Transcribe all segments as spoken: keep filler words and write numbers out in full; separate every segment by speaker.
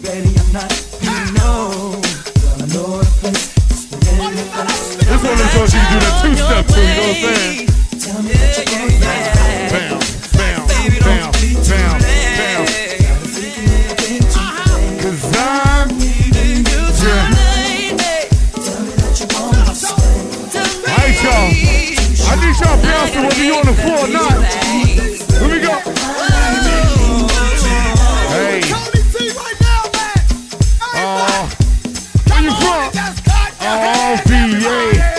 Speaker 1: baby, I'm not being known. Girl, I know a place.
Speaker 2: This one is so she can do that two-step too, you know what I'm saying?
Speaker 1: Tell me what you want.
Speaker 2: Bam, bam, bam, bam, bam. Cause I'm
Speaker 1: needing you tonight. Tell me that you want to stay.
Speaker 2: Alright, y'all. I need y'all bouncing whether you on the floor or not. Here we go. Hey. Oh, where you from? Oh, V A.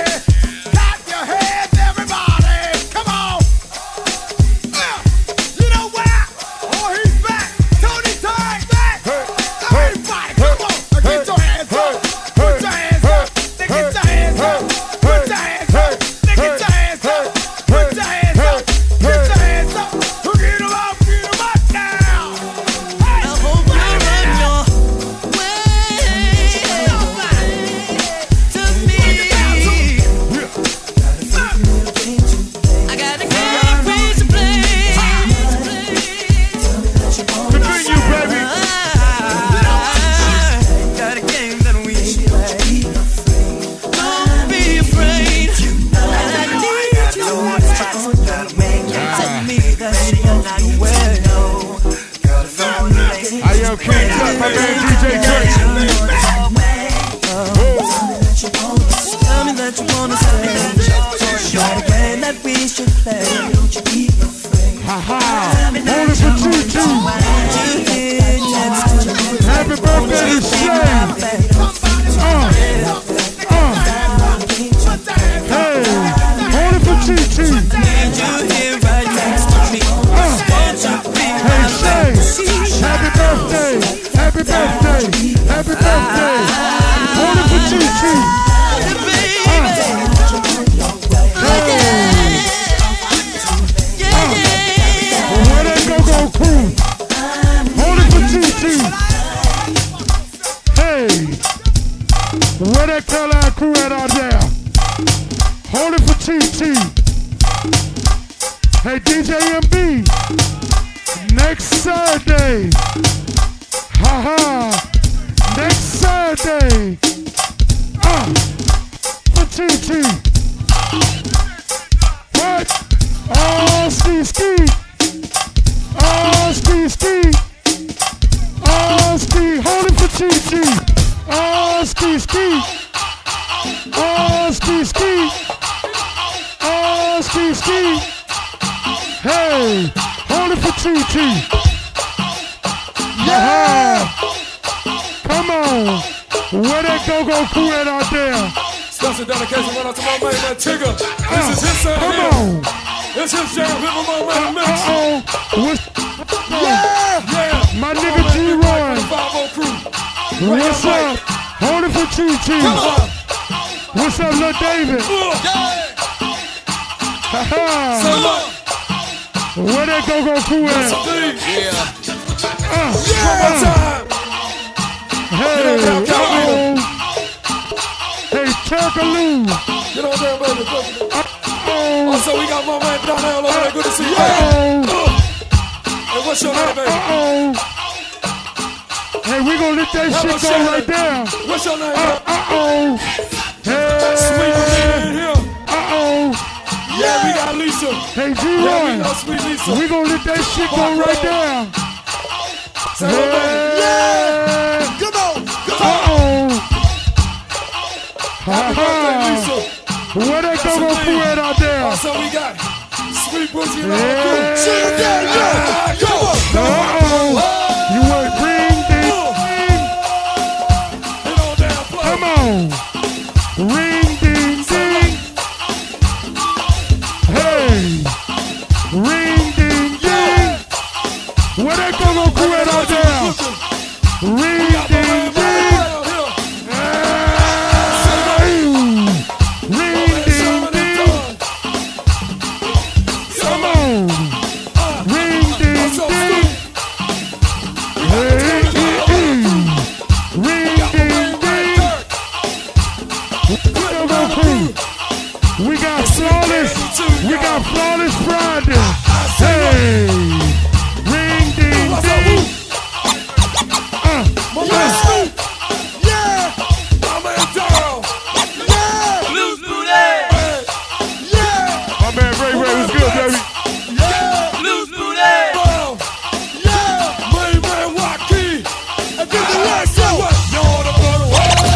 Speaker 2: My man Snoop. Yeah. My man Darryl. Yeah.
Speaker 1: Blues Booty.
Speaker 2: Yeah. My man Ray Ray was good, baby. Yeah.
Speaker 1: Blues Booty.
Speaker 2: Yeah. My man Waukee. And then the last one. You're the brother.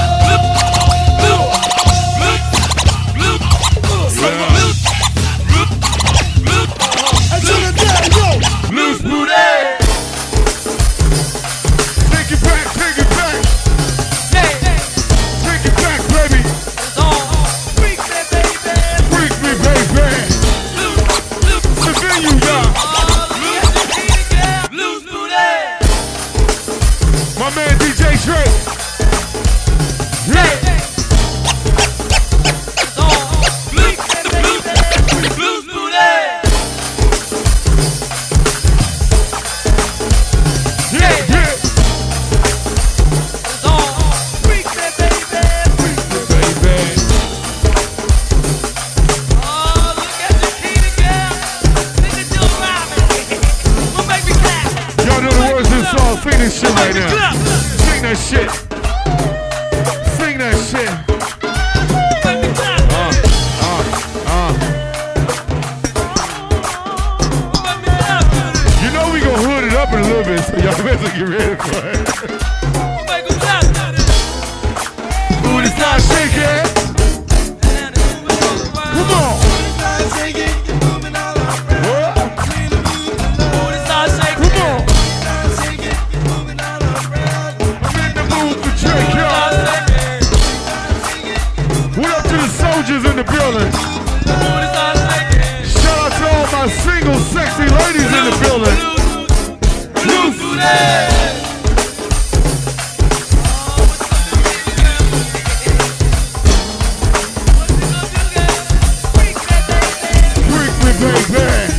Speaker 1: Blues Booty.
Speaker 2: Take it back, take it back. Take it back, baby.
Speaker 1: Freak me, baby.
Speaker 2: Freak me, baby. The venue, y'all.
Speaker 1: Blues Booty.
Speaker 2: My man D J Drake. Yeah.
Speaker 1: Blues Booty.
Speaker 2: Yeah, yeah.
Speaker 1: Freak me, baby.
Speaker 2: Baby.
Speaker 1: Oh, look at the Peter girl. Nigga do rhyming. What make me clap?
Speaker 2: Y'all know the words of this song. Sing this shit right now. Sing that shit. Sing that shit.
Speaker 1: Make me clap.
Speaker 2: Uh, uh, uh.
Speaker 1: Make me clap.
Speaker 2: You know we gon' hood it up in a little bit, so y'all better get ready for it.
Speaker 1: Make me clap.
Speaker 2: Booty start shaking. Come on. What?
Speaker 1: Booty start shaking.
Speaker 2: Come on. I'm in the mood for Drake, y'all. What up to the soldiers in the building?
Speaker 1: Booty start shaking.
Speaker 2: Shout out to all my single sexy ladies in the building.
Speaker 1: Blues Booty.
Speaker 2: Freak me, baby.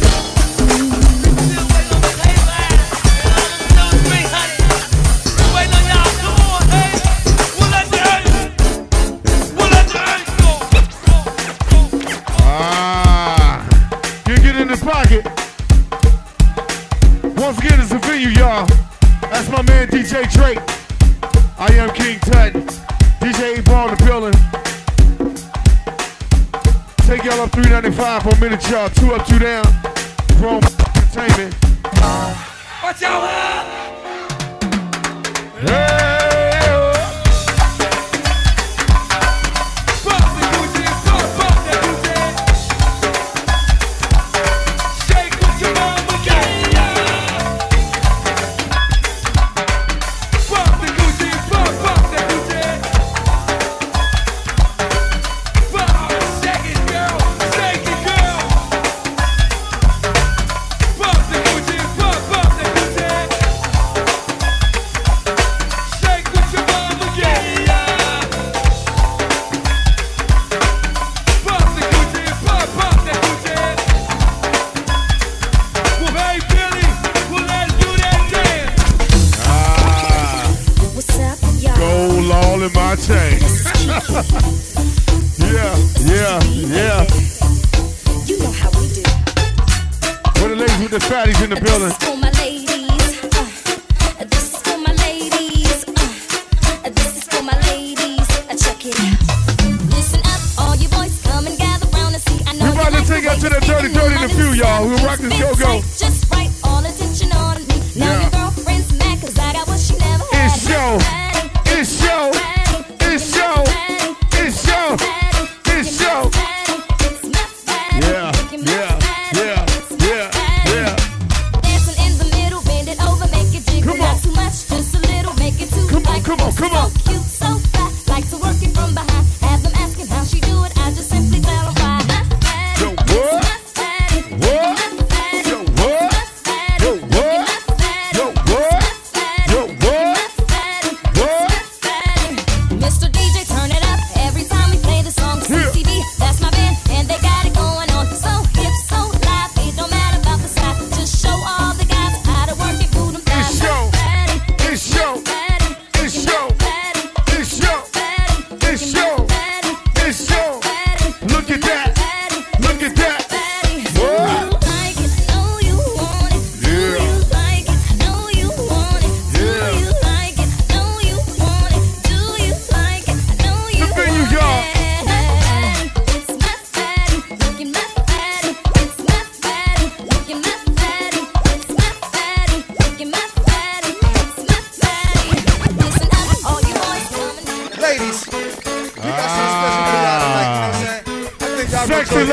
Speaker 2: Ah, you get in the pocket. Once again, it's a venue, y'all. That's my man D J Drake. I am King Tut. D J A-Ball in the building. Take y'all up three ninety-five for a minute, y'all. Two up, two down. Chrome Entertainment.
Speaker 1: Watch out!
Speaker 2: Hey! In my chain. Yeah, yeah, yeah.
Speaker 3: You know how we do.
Speaker 2: Where the ladies with the fatties in the building?
Speaker 3: This is for my ladies. Uh, this is for my ladies. Uh, this is for my ladies. Uh, check it out. Listen up, all you boys, come and gather round and see. I know
Speaker 2: We're about
Speaker 3: you
Speaker 2: to
Speaker 3: like
Speaker 2: take
Speaker 3: the
Speaker 2: out to
Speaker 3: way
Speaker 2: that
Speaker 3: you
Speaker 2: dirty,
Speaker 3: spin
Speaker 2: dirty in
Speaker 3: and
Speaker 2: a few, y'all. We'll rock this
Speaker 3: spin
Speaker 2: go-go.
Speaker 3: tight, just right, all attention on me. Now
Speaker 2: Yeah.
Speaker 3: your girlfriend's mad 'cause I got what she never had.
Speaker 2: It's show. It's show. It's show. It's show. It's show. Yeah, yeah, yeah, yeah, yeah.
Speaker 3: Dancing in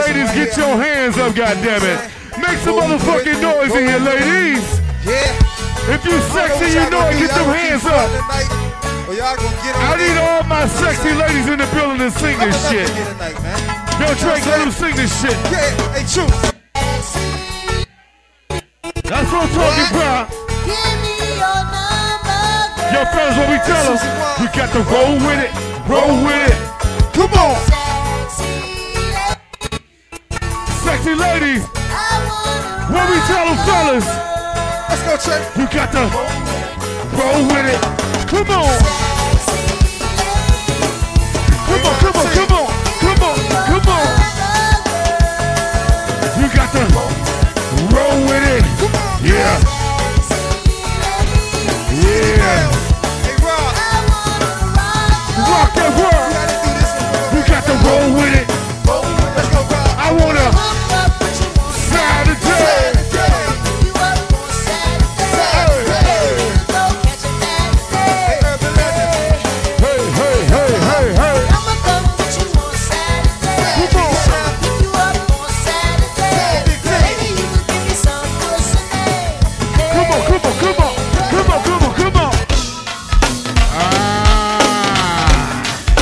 Speaker 2: ladies, get your hands up, goddammit. Make some motherfucking noise in here, ladies.
Speaker 4: Yeah.
Speaker 2: If you sexy, you know it, get them hands up. I need all my sexy ladies in the building to sing this shit. Yo, Drake, let them sing this shit.
Speaker 4: Yeah, hey, truth.
Speaker 2: That's what I'm talking about.
Speaker 3: Give me your number, girl.
Speaker 2: Yo, fellas, what we tell them? We got to roll with it, roll with it. Come on. Sexy ladies, what we tell them, fellas?
Speaker 4: Let's go, Trey.
Speaker 2: You got to roll with it. Come on. Come on, come on, come on, come on, come on. You got to roll with it. Yeah. Yeah.
Speaker 4: Hey, Rob.
Speaker 2: Rock that world. You got to roll with it.
Speaker 4: Let's go, Rob.
Speaker 2: I wanna Saturday. Hey, hey, hey, hey, hey. Come on, come on, come on, come on, come on, come on. Ah.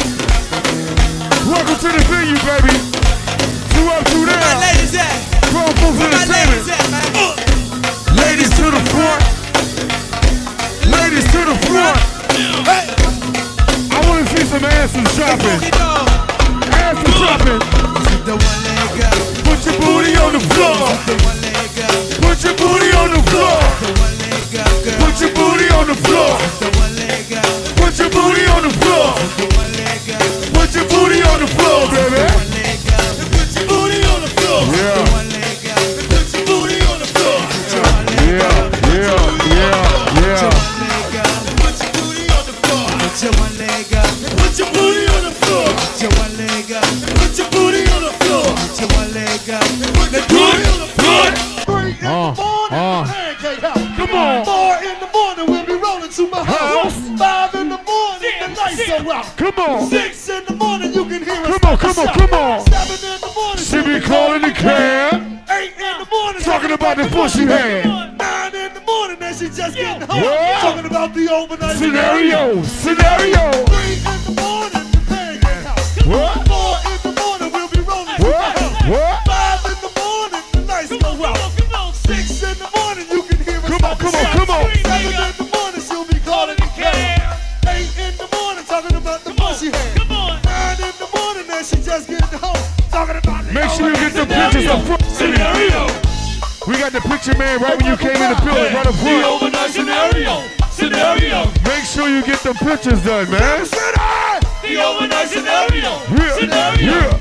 Speaker 2: Welcome to the venue, baby. Two up, two down.
Speaker 1: My ladies at?
Speaker 2: Grown folks
Speaker 1: Where my ladies
Speaker 2: entertainment.
Speaker 1: at, man?
Speaker 2: Ladies to the front. Ladies to the front.
Speaker 1: Hey,
Speaker 2: I want to see some asses dropping.
Speaker 1: boogie dog.
Speaker 2: Asses dropping.
Speaker 1: The one leg up.
Speaker 2: Put your booty on the floor.
Speaker 1: The one leg up.
Speaker 2: Put your booty on the floor.
Speaker 1: The one leg up, girl.
Speaker 2: Put your booty on the floor.
Speaker 1: The one leg up.
Speaker 2: Put your booty on the floor.
Speaker 1: The one leg up.
Speaker 2: Put your booty on the floor, baby.
Speaker 1: One leg up. Put your booty on the floor.
Speaker 2: Yeah.
Speaker 1: The one leg up. Put your booty on the floor. The one leg
Speaker 2: Yeah,
Speaker 1: up.
Speaker 2: yeah, yeah, yeah.
Speaker 1: One leg up. Put your booty on the floor. Put your one leg up. Put your booty on the floor. Put your one leg up. Put your booty on the floor. Put your one leg up. Put your booty on the floor.
Speaker 2: Uh, uh. Come on.
Speaker 5: Four in the morning, we'll be rolling to my house.
Speaker 2: House.
Speaker 5: Five in the morning, the lights are out.
Speaker 2: Come on.
Speaker 5: Six in the morning, you can hear us.
Speaker 2: Come on, come on, come on.
Speaker 5: Seven in the morning,
Speaker 2: She be calling the cab.
Speaker 5: Eight in the morning,
Speaker 2: Talking about the pussy hand.
Speaker 5: Nine in the morning, and she just getting home.
Speaker 2: Yeah.
Speaker 5: Talking about the overnight
Speaker 2: Scenario, scenario.
Speaker 5: Three in the morning, the pancake house.
Speaker 2: What?
Speaker 5: Four in the morning, we'll be rolling to my
Speaker 2: What?
Speaker 5: house.
Speaker 2: What?
Speaker 5: Five in the morning, the lights go out. Six in the morning, you can hear us.
Speaker 2: Come on, come on, come on.
Speaker 5: Seven in the morning, she'll be calling the cab. Eight in the morning, talking about the pussy hand. Nine in the morning, and she just getting home. Talking about the
Speaker 2: Make sure you get the pictures up front.
Speaker 1: Scenario.
Speaker 2: We got the picture man right when you came in the building, right up
Speaker 1: The
Speaker 2: front.
Speaker 1: overnight scenario. Scenario.
Speaker 2: Make sure you get them pictures done, man.
Speaker 1: The overnight scenario.
Speaker 2: Yeah,
Speaker 1: Scenario.
Speaker 2: yeah.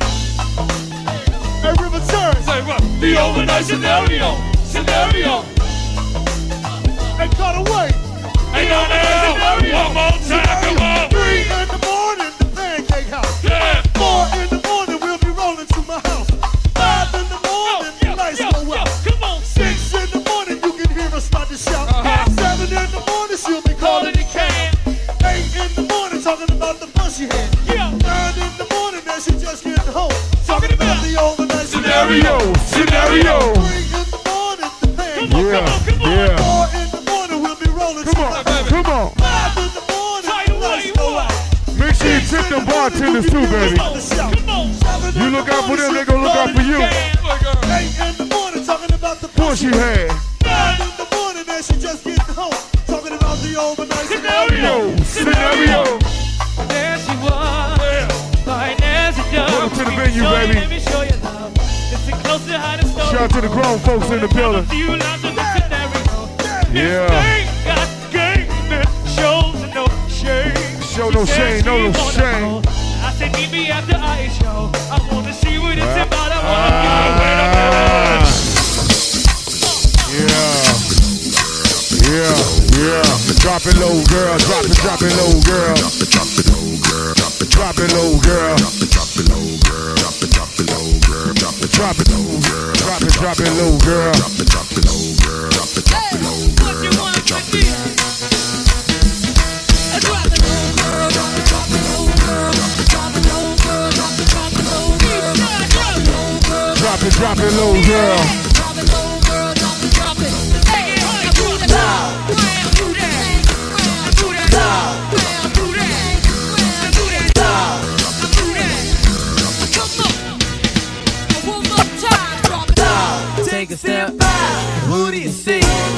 Speaker 5: Hey, River Turn.
Speaker 1: Say what? The overnight scenario. Scenario.
Speaker 5: Hey, cut away.
Speaker 1: Hey, no, no. One more time. Come on.
Speaker 5: Three in the morning, the pancake house.
Speaker 1: Yeah.
Speaker 5: Four in the morning, we'll be rolling to my house. Five in the morning, the lights go out.
Speaker 1: Come on.
Speaker 5: Six in the morning, you can hear us start to shout. Seven in the morning, she'll be calling the cab. Eight in the morning, talking about the pussy hand.
Speaker 1: Yeah.
Speaker 5: Nine in the morning, and she just getting home. Talking about the overnight
Speaker 2: Scenario, scenario.
Speaker 5: Three in the morning, the pancake.
Speaker 2: Yeah, yeah.
Speaker 5: Four in the morning, we'll be rolling
Speaker 2: Come
Speaker 5: to
Speaker 2: on,
Speaker 5: my house.
Speaker 2: come on.
Speaker 5: Five in the morning, the lights go out.
Speaker 2: Make sure you tip them bartenders too, baby.
Speaker 1: Come on.
Speaker 2: You look out for them, they gonna look out for you.
Speaker 5: Eight in the morning, talking about the
Speaker 2: Pussy hand.
Speaker 5: Nine in the morning, and she just getting home. Talking about the overnight
Speaker 2: Scenario, scenario.
Speaker 1: There she was, fine as a dove.
Speaker 2: Welcome to the venue,
Speaker 1: Show you,
Speaker 2: baby.
Speaker 1: Let me show you love. Listen close to how the story
Speaker 2: Shout out to the grown folks in the building.
Speaker 1: A few lines of the scenario.
Speaker 2: Yeah.
Speaker 1: This thing got game that shows no shame.
Speaker 2: Show no
Speaker 1: She said
Speaker 2: shame, no
Speaker 1: she
Speaker 2: no
Speaker 1: wanna
Speaker 2: shame.
Speaker 1: know. I said, meet me at the ice show. I wanna see what it's about. I wanna
Speaker 2: Ah. Yeah. Yeah, yeah. Drop it low, girl. Drop it, drop it low, girl. Drop it, drop it low, girl. Drop it, drop it low, girl. Drop it, drop it low, girl. Drop it, drop it low, girl. Drop it, drop it low, girl. Drop it, drop it low, girl. Drop it, drop it low, girl. Drop it, drop it low, girl.
Speaker 1: What you want
Speaker 2: Drop
Speaker 1: with
Speaker 2: it.
Speaker 1: me? Drop it low, girl. Drop it, drop it low, girl. Drop it, drop it low, girl. Drop it, drop it low, girl. Drop it low, girl.
Speaker 2: Drop it low, girl.
Speaker 3: Drop it low, girl, drop it, drop it. Hey, I do that, I do that, I do that, I do that, I do that, I do that. Come on, one more time, drop it down.
Speaker 6: Take a step back. Who do you see?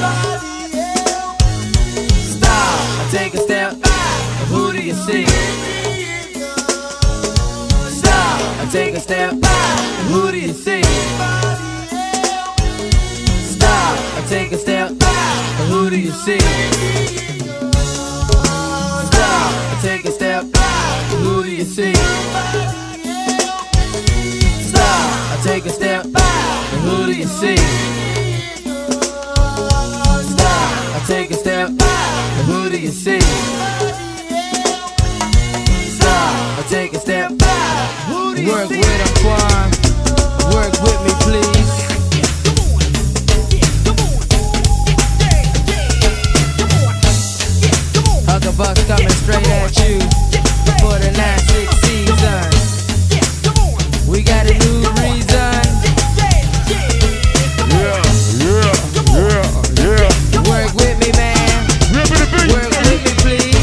Speaker 6: Stop. Take a step back. Who do you see? Stop. Take a step back. Who do you see? Stop. Take a step back. Who do you see? Stop. Take a step back. Who do you see? Stop. Take a step back. Who do you see? Stop. Take a step back. Who do you see? Stop. Take a step back. Who do you Work see? With Antoine. Work with me, please. Huckabucks coming straight at you for the nine six season. We got a new reason.
Speaker 2: Yeah, yeah, yeah, yeah.
Speaker 6: Work with me, man.
Speaker 2: Rip it a beat.
Speaker 6: Work with me, please.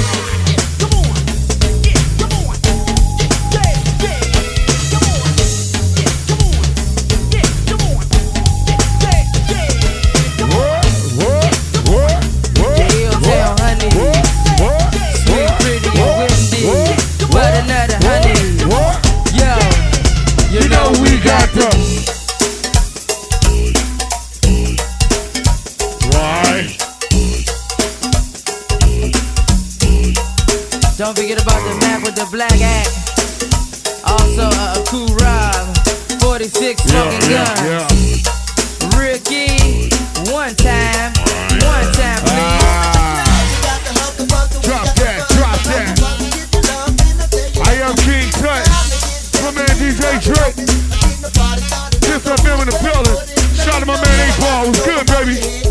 Speaker 2: What, what, what, what?
Speaker 6: The Hilltown honey.
Speaker 2: What,
Speaker 6: Sweet, pretty, and windy. What another honey.
Speaker 2: what?
Speaker 6: Yo, you,
Speaker 2: You know we got the. Right.
Speaker 6: Don't forget about the map with the black act. Also uh, a cool rhyme. forty-six smoking
Speaker 2: Yeah,
Speaker 6: guns.
Speaker 2: yeah, yeah.
Speaker 6: Ricky, one time, one time, please.
Speaker 2: Ah. Drop that, drop that. I am King Tut. My man D J Drake. Just up there in the building. Shout out to my man eight Ball. What's good, baby?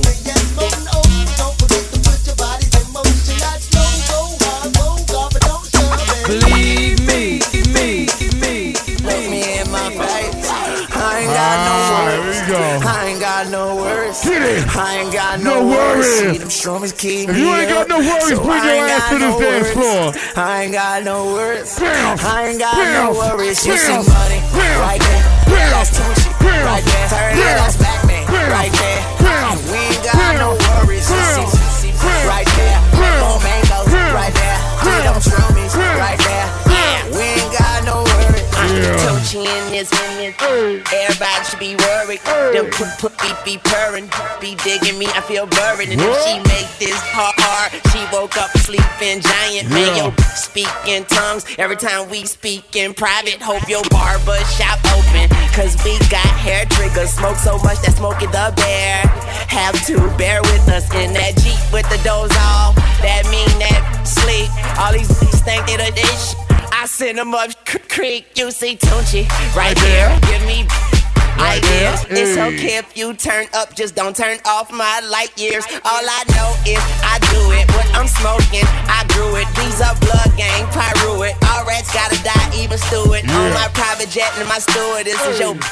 Speaker 6: Believe me, me, me,
Speaker 7: Look me in my face. I ain't got
Speaker 2: Ah,
Speaker 7: no
Speaker 2: there
Speaker 7: words.
Speaker 2: we go.
Speaker 7: I ain't got no words.
Speaker 2: Get it.
Speaker 7: I ain't got
Speaker 2: No
Speaker 7: no, words.
Speaker 2: worries.
Speaker 7: See them strummies keep
Speaker 2: If
Speaker 7: me
Speaker 2: you ain't got
Speaker 7: up,
Speaker 2: no worries,
Speaker 7: so
Speaker 2: bring
Speaker 7: I
Speaker 2: your
Speaker 7: ain't
Speaker 2: ass
Speaker 7: got
Speaker 2: to this
Speaker 7: no
Speaker 2: dance
Speaker 7: words.
Speaker 2: floor.
Speaker 7: I ain't got no words.
Speaker 2: Bounce,
Speaker 7: I ain't got
Speaker 2: bounce,
Speaker 7: no worries. You see
Speaker 2: bounce,
Speaker 7: money
Speaker 2: bounce,
Speaker 7: right there.
Speaker 2: bounce,
Speaker 7: That's Tunchi
Speaker 2: bounce,
Speaker 7: right there. Turn it,
Speaker 2: bounce,
Speaker 7: that's Black Man
Speaker 2: bounce,
Speaker 7: right there.
Speaker 2: bounce,
Speaker 7: We ain't got no
Speaker 2: bounce,
Speaker 7: worries. You see,
Speaker 2: bounce,
Speaker 7: see, see,
Speaker 2: bounce,
Speaker 7: right there.
Speaker 2: bounce,
Speaker 7: More mangoes
Speaker 2: bounce,
Speaker 7: right there. See them
Speaker 2: bounce,
Speaker 7: strummies
Speaker 2: bounce,
Speaker 7: right there. We ain't got no worries.
Speaker 2: Yeah.
Speaker 7: Tunchi in this, in this. Everybody should be worried. Them put put be be purring, be digging me. I feel buried. And if
Speaker 2: What?
Speaker 7: she make this hard, she woke up sleeping giant. Man,
Speaker 2: Yeah.
Speaker 7: yo, speak in tongues every time we speak in private. Hope your barber shop open, cause we got hair triggers. Smoke so much that Smokey the Bear have to bear with us in that Jeep with the doors off. That mean that sleep. All these think they the dish. I send them up c- creek. You see Tunchi right there. Give me
Speaker 2: Right
Speaker 7: ideas.
Speaker 2: there.
Speaker 7: It's
Speaker 2: Hey.
Speaker 7: okay if you turn up, just don't turn off my light years. All I know is I do it. What I'm smoking, I grew it. These are blood gang, pyro it. All rats gotta die, even stew it. On
Speaker 2: Yeah.
Speaker 7: my private jet and my steward. This is your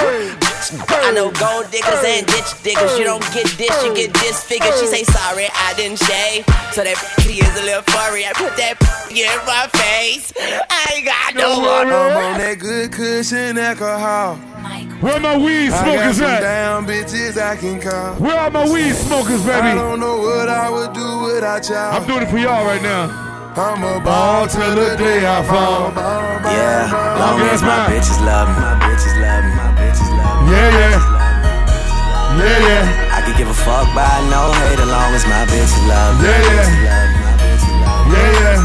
Speaker 7: I know gold diggers and ditch diggers. You don't get this, you get disfigured. She say sorry, I didn't shave. So that p is a little furry. I put that p in my face. I ain't got no one.
Speaker 5: I'm on that good cushion alcohol.
Speaker 2: Where my weed
Speaker 5: I got
Speaker 2: smokers
Speaker 5: some
Speaker 2: at?
Speaker 5: down bitches I can call.
Speaker 2: Where are my weed smokers,
Speaker 5: I
Speaker 2: baby?
Speaker 5: don't know what I would do without y'all.
Speaker 2: I'm doing it for y'all right now.
Speaker 5: I'm a ball till the day I fall.
Speaker 8: Yeah, long
Speaker 2: Yeah,
Speaker 8: as my
Speaker 2: man.
Speaker 8: bitches love me, my bitches love me, my bitches love me.
Speaker 2: Yeah, yeah. Yeah, yeah.
Speaker 8: I could give a fuck by no hate, as long as my bitches love me.
Speaker 2: Yeah,
Speaker 8: my
Speaker 2: yeah.
Speaker 8: bitches love me, my bitches love me.
Speaker 2: Yeah, yeah.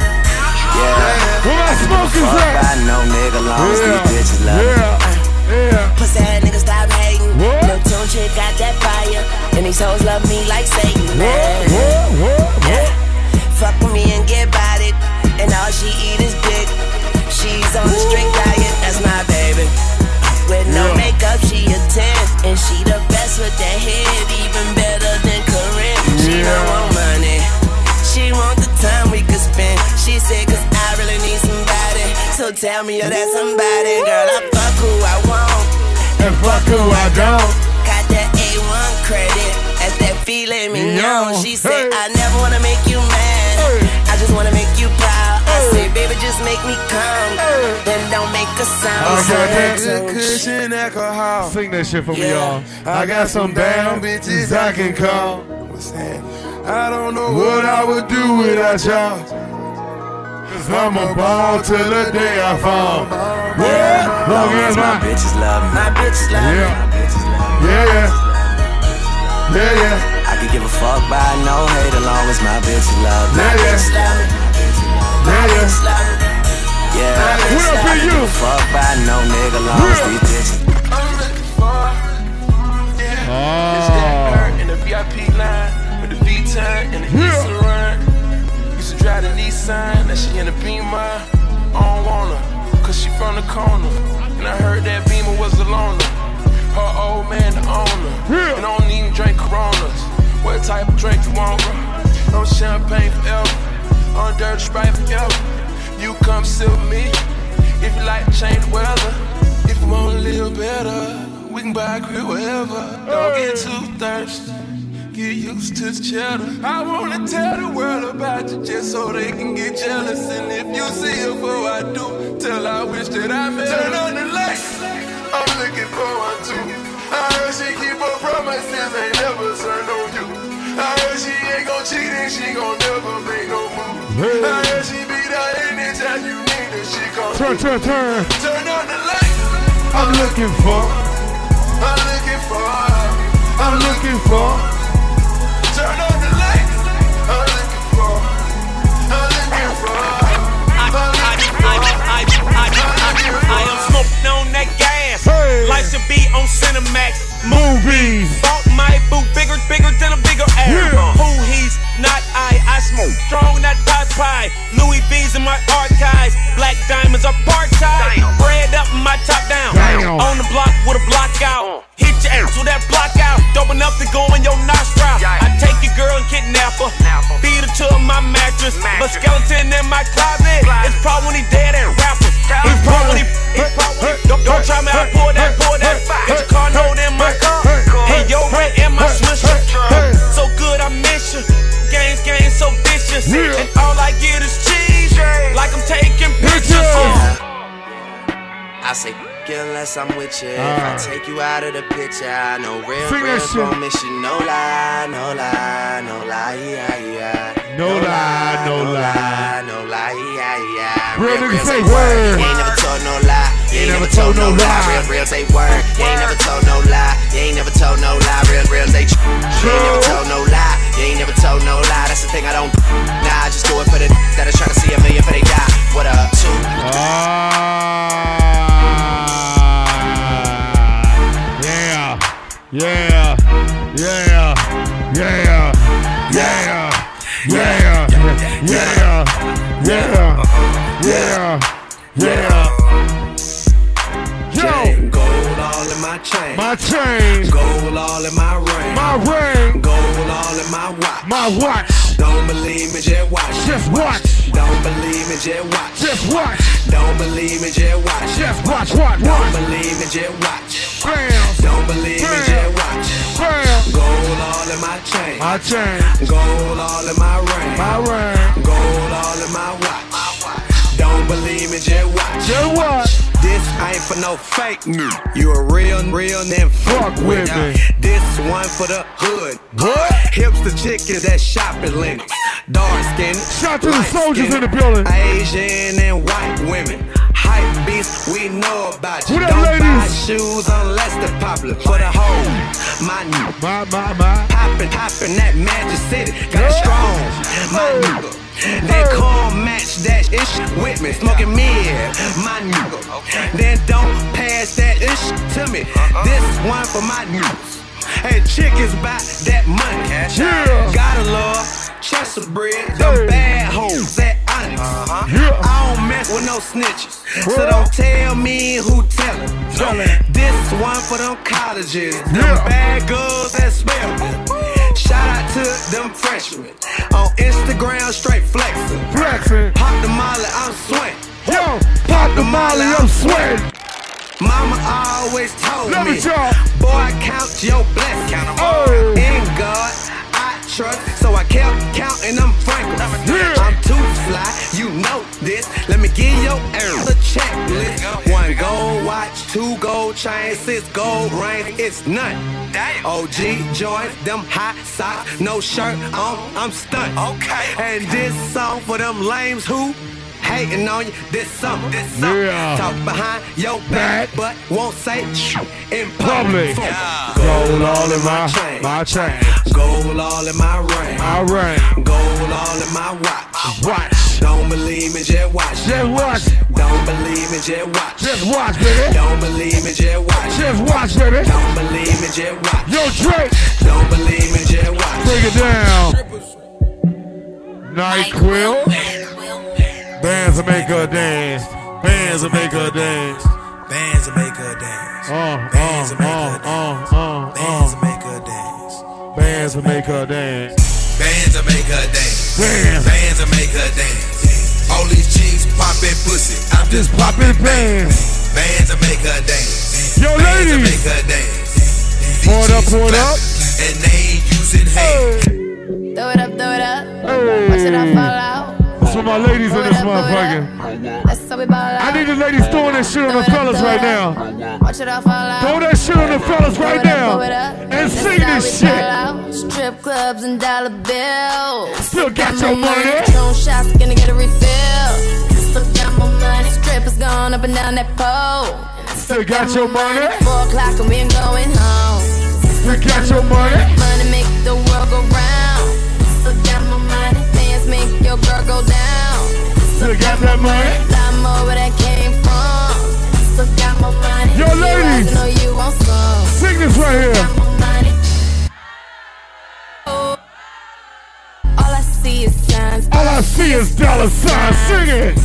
Speaker 8: Yeah,
Speaker 2: Where my smokers
Speaker 8: fuck
Speaker 2: at?
Speaker 8: by no nigga, as long as
Speaker 2: Yeah,
Speaker 8: these bitches love me.
Speaker 2: yeah, yeah.
Speaker 7: Pussy ass nigga stop hating.
Speaker 2: What?
Speaker 7: Lil' Tune chick got that fire. And these hoes love me like Satan,
Speaker 2: What,
Speaker 7: man.
Speaker 2: what, what,
Speaker 7: Yeah.
Speaker 2: what?
Speaker 7: Fuck with me and get about it. And all she eat is dick. She's on a strict diet, that's my baby. With no
Speaker 2: Yeah.
Speaker 7: makeup, she a ten. And she the best with that head, even better than Corinne. She
Speaker 2: Yeah.
Speaker 7: don't want money. She want the time we could spend. She said, cause I really need somebody. So tell me you're that somebody. Girl, I fuck who I want.
Speaker 2: and fuck who I don't.
Speaker 7: Got that A one credit, that's that feeling me
Speaker 2: Yo,
Speaker 7: on. She said,
Speaker 2: hey.
Speaker 7: I never wanna make you mad,
Speaker 2: Hey.
Speaker 7: I just wanna make you proud. I
Speaker 2: Hey.
Speaker 7: say, baby, just make me come,
Speaker 2: Hey.
Speaker 7: then don't make a sound.
Speaker 2: I got that
Speaker 7: So-
Speaker 4: Cushion alcohol.
Speaker 2: Sing that shit for me,
Speaker 7: Yeah.
Speaker 2: y'all. I got some bad bitches I can call.
Speaker 4: What's that? I don't know
Speaker 2: What I would do without y'all. Cause I'm a ball till the day I fall. Yeah, long as
Speaker 8: My
Speaker 2: my.
Speaker 8: bitches love me.
Speaker 7: My bitch love me.
Speaker 2: Yeah,
Speaker 8: My bitches love me.
Speaker 2: yeah, yeah. Yeah, yeah.
Speaker 8: I could give a fuck by no hate as long as my bitches love me.
Speaker 2: Yeah, yeah.
Speaker 7: Love me.
Speaker 2: Yeah, yeah.
Speaker 7: Love me.
Speaker 8: Yeah.
Speaker 2: What up
Speaker 8: I
Speaker 2: for
Speaker 8: could
Speaker 2: you?
Speaker 8: give a fuck by no nigga long as
Speaker 2: Yeah.
Speaker 8: these bitches.
Speaker 9: I'm looking for, yeah. It's that
Speaker 2: Oh.
Speaker 9: her in the V I P line with the V-Time and the
Speaker 2: Yeah.
Speaker 9: East run. Used to drive the Nissan, now she in the Beamer. I don't want her, cause she from the corner. And I heard that Beamer was the loner. Her old man the owner.
Speaker 2: Yeah.
Speaker 9: And I don't even drink Coronas. What type of drink you want, bro? No champagne forever. On dirty Sprite forever. You come sit with me if you like to change the weather. If you want to live better, we can buy a crib wherever. Don't get too thirsty. Get used to the cheddar. I wanna tell the world about you just so they can get jealous. And if you see her before I do, tell her I wish that I met her. Turn on the lights. I'm looking for one too. I heard she keep her promises, ain't never turned on you. I heard she ain't gon' cheat and she gon' never make no move.
Speaker 2: Hey.
Speaker 9: I heard she be there anytime you need her, she gon'
Speaker 2: Turn, turn, turn.
Speaker 9: turn on the lights.
Speaker 2: I'm looking for.
Speaker 9: I'm looking for.
Speaker 2: I'm looking for.
Speaker 9: Turn on the lights. I'm looking for. I'm looking for. I'm looking for. I'm looking for.
Speaker 10: I am smoking on that gas.
Speaker 2: Hey.
Speaker 10: Life should be on Cinemax.
Speaker 2: Movies.
Speaker 10: Bought my boo bigger, bigger than a bigger ass.
Speaker 2: Yeah.
Speaker 10: Who he's not I, I smoke strong, not pie pie. Louis V's in my archives. Black diamonds are part tie. Bread up, my top down.
Speaker 2: Damn.
Speaker 10: On the block with a block out. Hit your ass with that block out. Dope enough to go in your nostril. I take your girl and kidnap her. Feed her to my mattress. A skeleton in my closet. It's probably when he dead and rapper. It's probably, it's probably. Don't, don't try me, I pour that, pour that. Get your car note in my car. And your rent in my swisher. So good I miss you. Games, games so vicious.
Speaker 2: Yeah.
Speaker 10: And all I get is cheese. Like I'm taking pictures.
Speaker 2: Pictures.
Speaker 8: I say, unless I'm with you. If
Speaker 2: Ah.
Speaker 8: I take you out of the picture, I know real,
Speaker 2: Sing that
Speaker 8: real
Speaker 2: shit.
Speaker 8: gon' miss you. No lie, no lie, no lie, yeah, yeah.
Speaker 2: No lie, no lie.
Speaker 8: no lie, yeah, yeah.
Speaker 2: Real niggas say
Speaker 8: say
Speaker 2: word.
Speaker 8: You ain't never told no lie. You ain't never told no lie. Real, real say word. You ain't never told no lie. You ain't never told no lie. Real, real say tr- You ain't never told no lie. You ain't never told no lie. That's the thing I don't. Nah, I just do it for the that is trying to see a million for they die. What up, two?
Speaker 2: Ah. Yeah. Yeah. Yeah. Yeah. Yeah. Yeah. Yeah. Yeah. Yeah. Yeah. Yo,
Speaker 9: Gold all in my chain.
Speaker 2: my chain,
Speaker 9: Gold all in my ring.
Speaker 2: my ring,
Speaker 9: Gold all in my watch.
Speaker 2: my watch.
Speaker 9: Don't believe me, just watch.
Speaker 2: Just watch.
Speaker 9: Don't believe me, just watch.
Speaker 2: Just watch.
Speaker 9: Don't believe me, just watch.
Speaker 2: Just watch. Watch.
Speaker 9: Don't
Speaker 2: Watch.
Speaker 9: believe me, just watch.
Speaker 2: Bam.
Speaker 9: Don't believe me, just watch.
Speaker 2: Bam.
Speaker 9: Gold all in my chain.
Speaker 2: My chain,
Speaker 9: Gold all in my ring.
Speaker 2: my ring.
Speaker 9: Gold all in my watch. Don't believe me, just watch.
Speaker 2: Just watch.
Speaker 9: This ain't for no fake news. You a real, real, then
Speaker 2: Fuck with me.
Speaker 9: This one for the hood.
Speaker 2: What?
Speaker 9: Hipster chickens that shop at Lennox. Dark skin.
Speaker 2: Shout to the soldiers in the building.
Speaker 9: Asian and white women. Hype beasts, we know about you.
Speaker 2: What up,
Speaker 9: Don't buy
Speaker 2: ladies?
Speaker 9: shoes unless they're popular. For the whole, my new.
Speaker 2: My, my, my.
Speaker 9: Poppin', poppin' that Magic City. Got it
Speaker 2: Yeah.
Speaker 9: strong, my nigga. Then come match that ish with me. Smoking mid, my nigga. Then don't pass that ish to me. This one for my niggas. Hey, chick is about that money.
Speaker 2: Yeah.
Speaker 9: Gotta love Chester bread. The
Speaker 2: Hey.
Speaker 9: bad hoes at Onyx.
Speaker 2: Yeah.
Speaker 9: I don't mess with no snitches. So
Speaker 2: Well.
Speaker 9: don't tell me who tellin'.
Speaker 2: Tellin'.
Speaker 9: This one for them colleges. Them
Speaker 2: Yeah.
Speaker 9: bad girls that spell me. Shout out to them freshmen. On Instagram, straight flexing.
Speaker 2: Flexing.
Speaker 9: Pop the molly, I'm sweating.
Speaker 2: Yo, pop the molly, I'm sweating.
Speaker 9: Mama always told
Speaker 8: on
Speaker 2: Let me
Speaker 8: me.
Speaker 2: talk.
Speaker 8: Boy, count your blessings. Count 'em all.
Speaker 2: Oh.
Speaker 8: In God, I trust. So I kept counting them frankly.
Speaker 2: Yeah.
Speaker 8: I'm too fly, you know this. Let me give your ass a checklist. One gold watch, two gold chains, six gold rings. It's none. O G joints, them hot socks, no shirt on. I'm stunned. Okay. And this song for them lames who hating on you. This something. This something.
Speaker 2: Yeah.
Speaker 8: Talk behind your back, but won't say in public.
Speaker 2: Public.
Speaker 8: Yeah.
Speaker 2: Gold all in my chain. My chain.
Speaker 8: Gold all in my ring.
Speaker 2: My ring.
Speaker 8: Gold all in my watch.
Speaker 2: Watch.
Speaker 8: Don't believe me, just watch.
Speaker 2: Just watch.
Speaker 8: Don't believe me, just watch.
Speaker 2: Just watch, baby.
Speaker 8: Don't believe me, just watch.
Speaker 2: Just watch, baby.
Speaker 8: Don't believe me, just watch.
Speaker 2: Yo, Drake.
Speaker 8: Don't believe me, just watch.
Speaker 2: Break it down. Night Quill. Bands will make her dance. Bands will make her dance.
Speaker 1: Bands will make her dance.
Speaker 2: Uh,
Speaker 1: Bands will
Speaker 2: uh,
Speaker 1: make her
Speaker 2: uh,
Speaker 1: dance.
Speaker 2: uh, uh,
Speaker 1: Bands
Speaker 2: uh.
Speaker 1: will make her dance.
Speaker 2: Bands will make her dance.
Speaker 1: Bands will make her dance.
Speaker 2: Bands.
Speaker 1: Bands will make her dance. All these chicks poppin' pussy. I'm just
Speaker 2: Poppin' bands.
Speaker 1: Bands will make her dance.
Speaker 2: Yo,
Speaker 1: Bands will
Speaker 2: ladies.
Speaker 1: make her dance.
Speaker 2: Pour it up, pour it up.
Speaker 1: And they ain't using hands.
Speaker 3: Throw it up, throw it up.
Speaker 2: Hey.
Speaker 3: Watch it all fall out.
Speaker 2: That's for my ladies in
Speaker 3: Throw it
Speaker 2: this
Speaker 3: up, throw it
Speaker 2: motherfucker.
Speaker 3: up. That's how we ball out.
Speaker 2: I need the ladies throwing that shit on the fellas right now.
Speaker 3: Watch it all fall out.
Speaker 2: Throw that shit on the fellas right now. And sing this shit.
Speaker 3: Strip clubs and dollar bills.
Speaker 2: Still got your money.
Speaker 3: Don't shots, gonna get a refill. Still got my money. Strippers going up and down that pole.
Speaker 2: Still got your money.
Speaker 3: Four o'clock and we ain't going home.
Speaker 2: Still got your money.
Speaker 3: Money make the world go round. Still got my money. Dance make your girl go down.
Speaker 2: Still got that money.
Speaker 3: Lot more where that came from. Still got my money.
Speaker 2: Yo, ladies.
Speaker 3: You know you want some.
Speaker 2: Sing this right here.
Speaker 3: Got my money. Oh. All I see is signs.
Speaker 2: All I see is dollar signs. Sing it.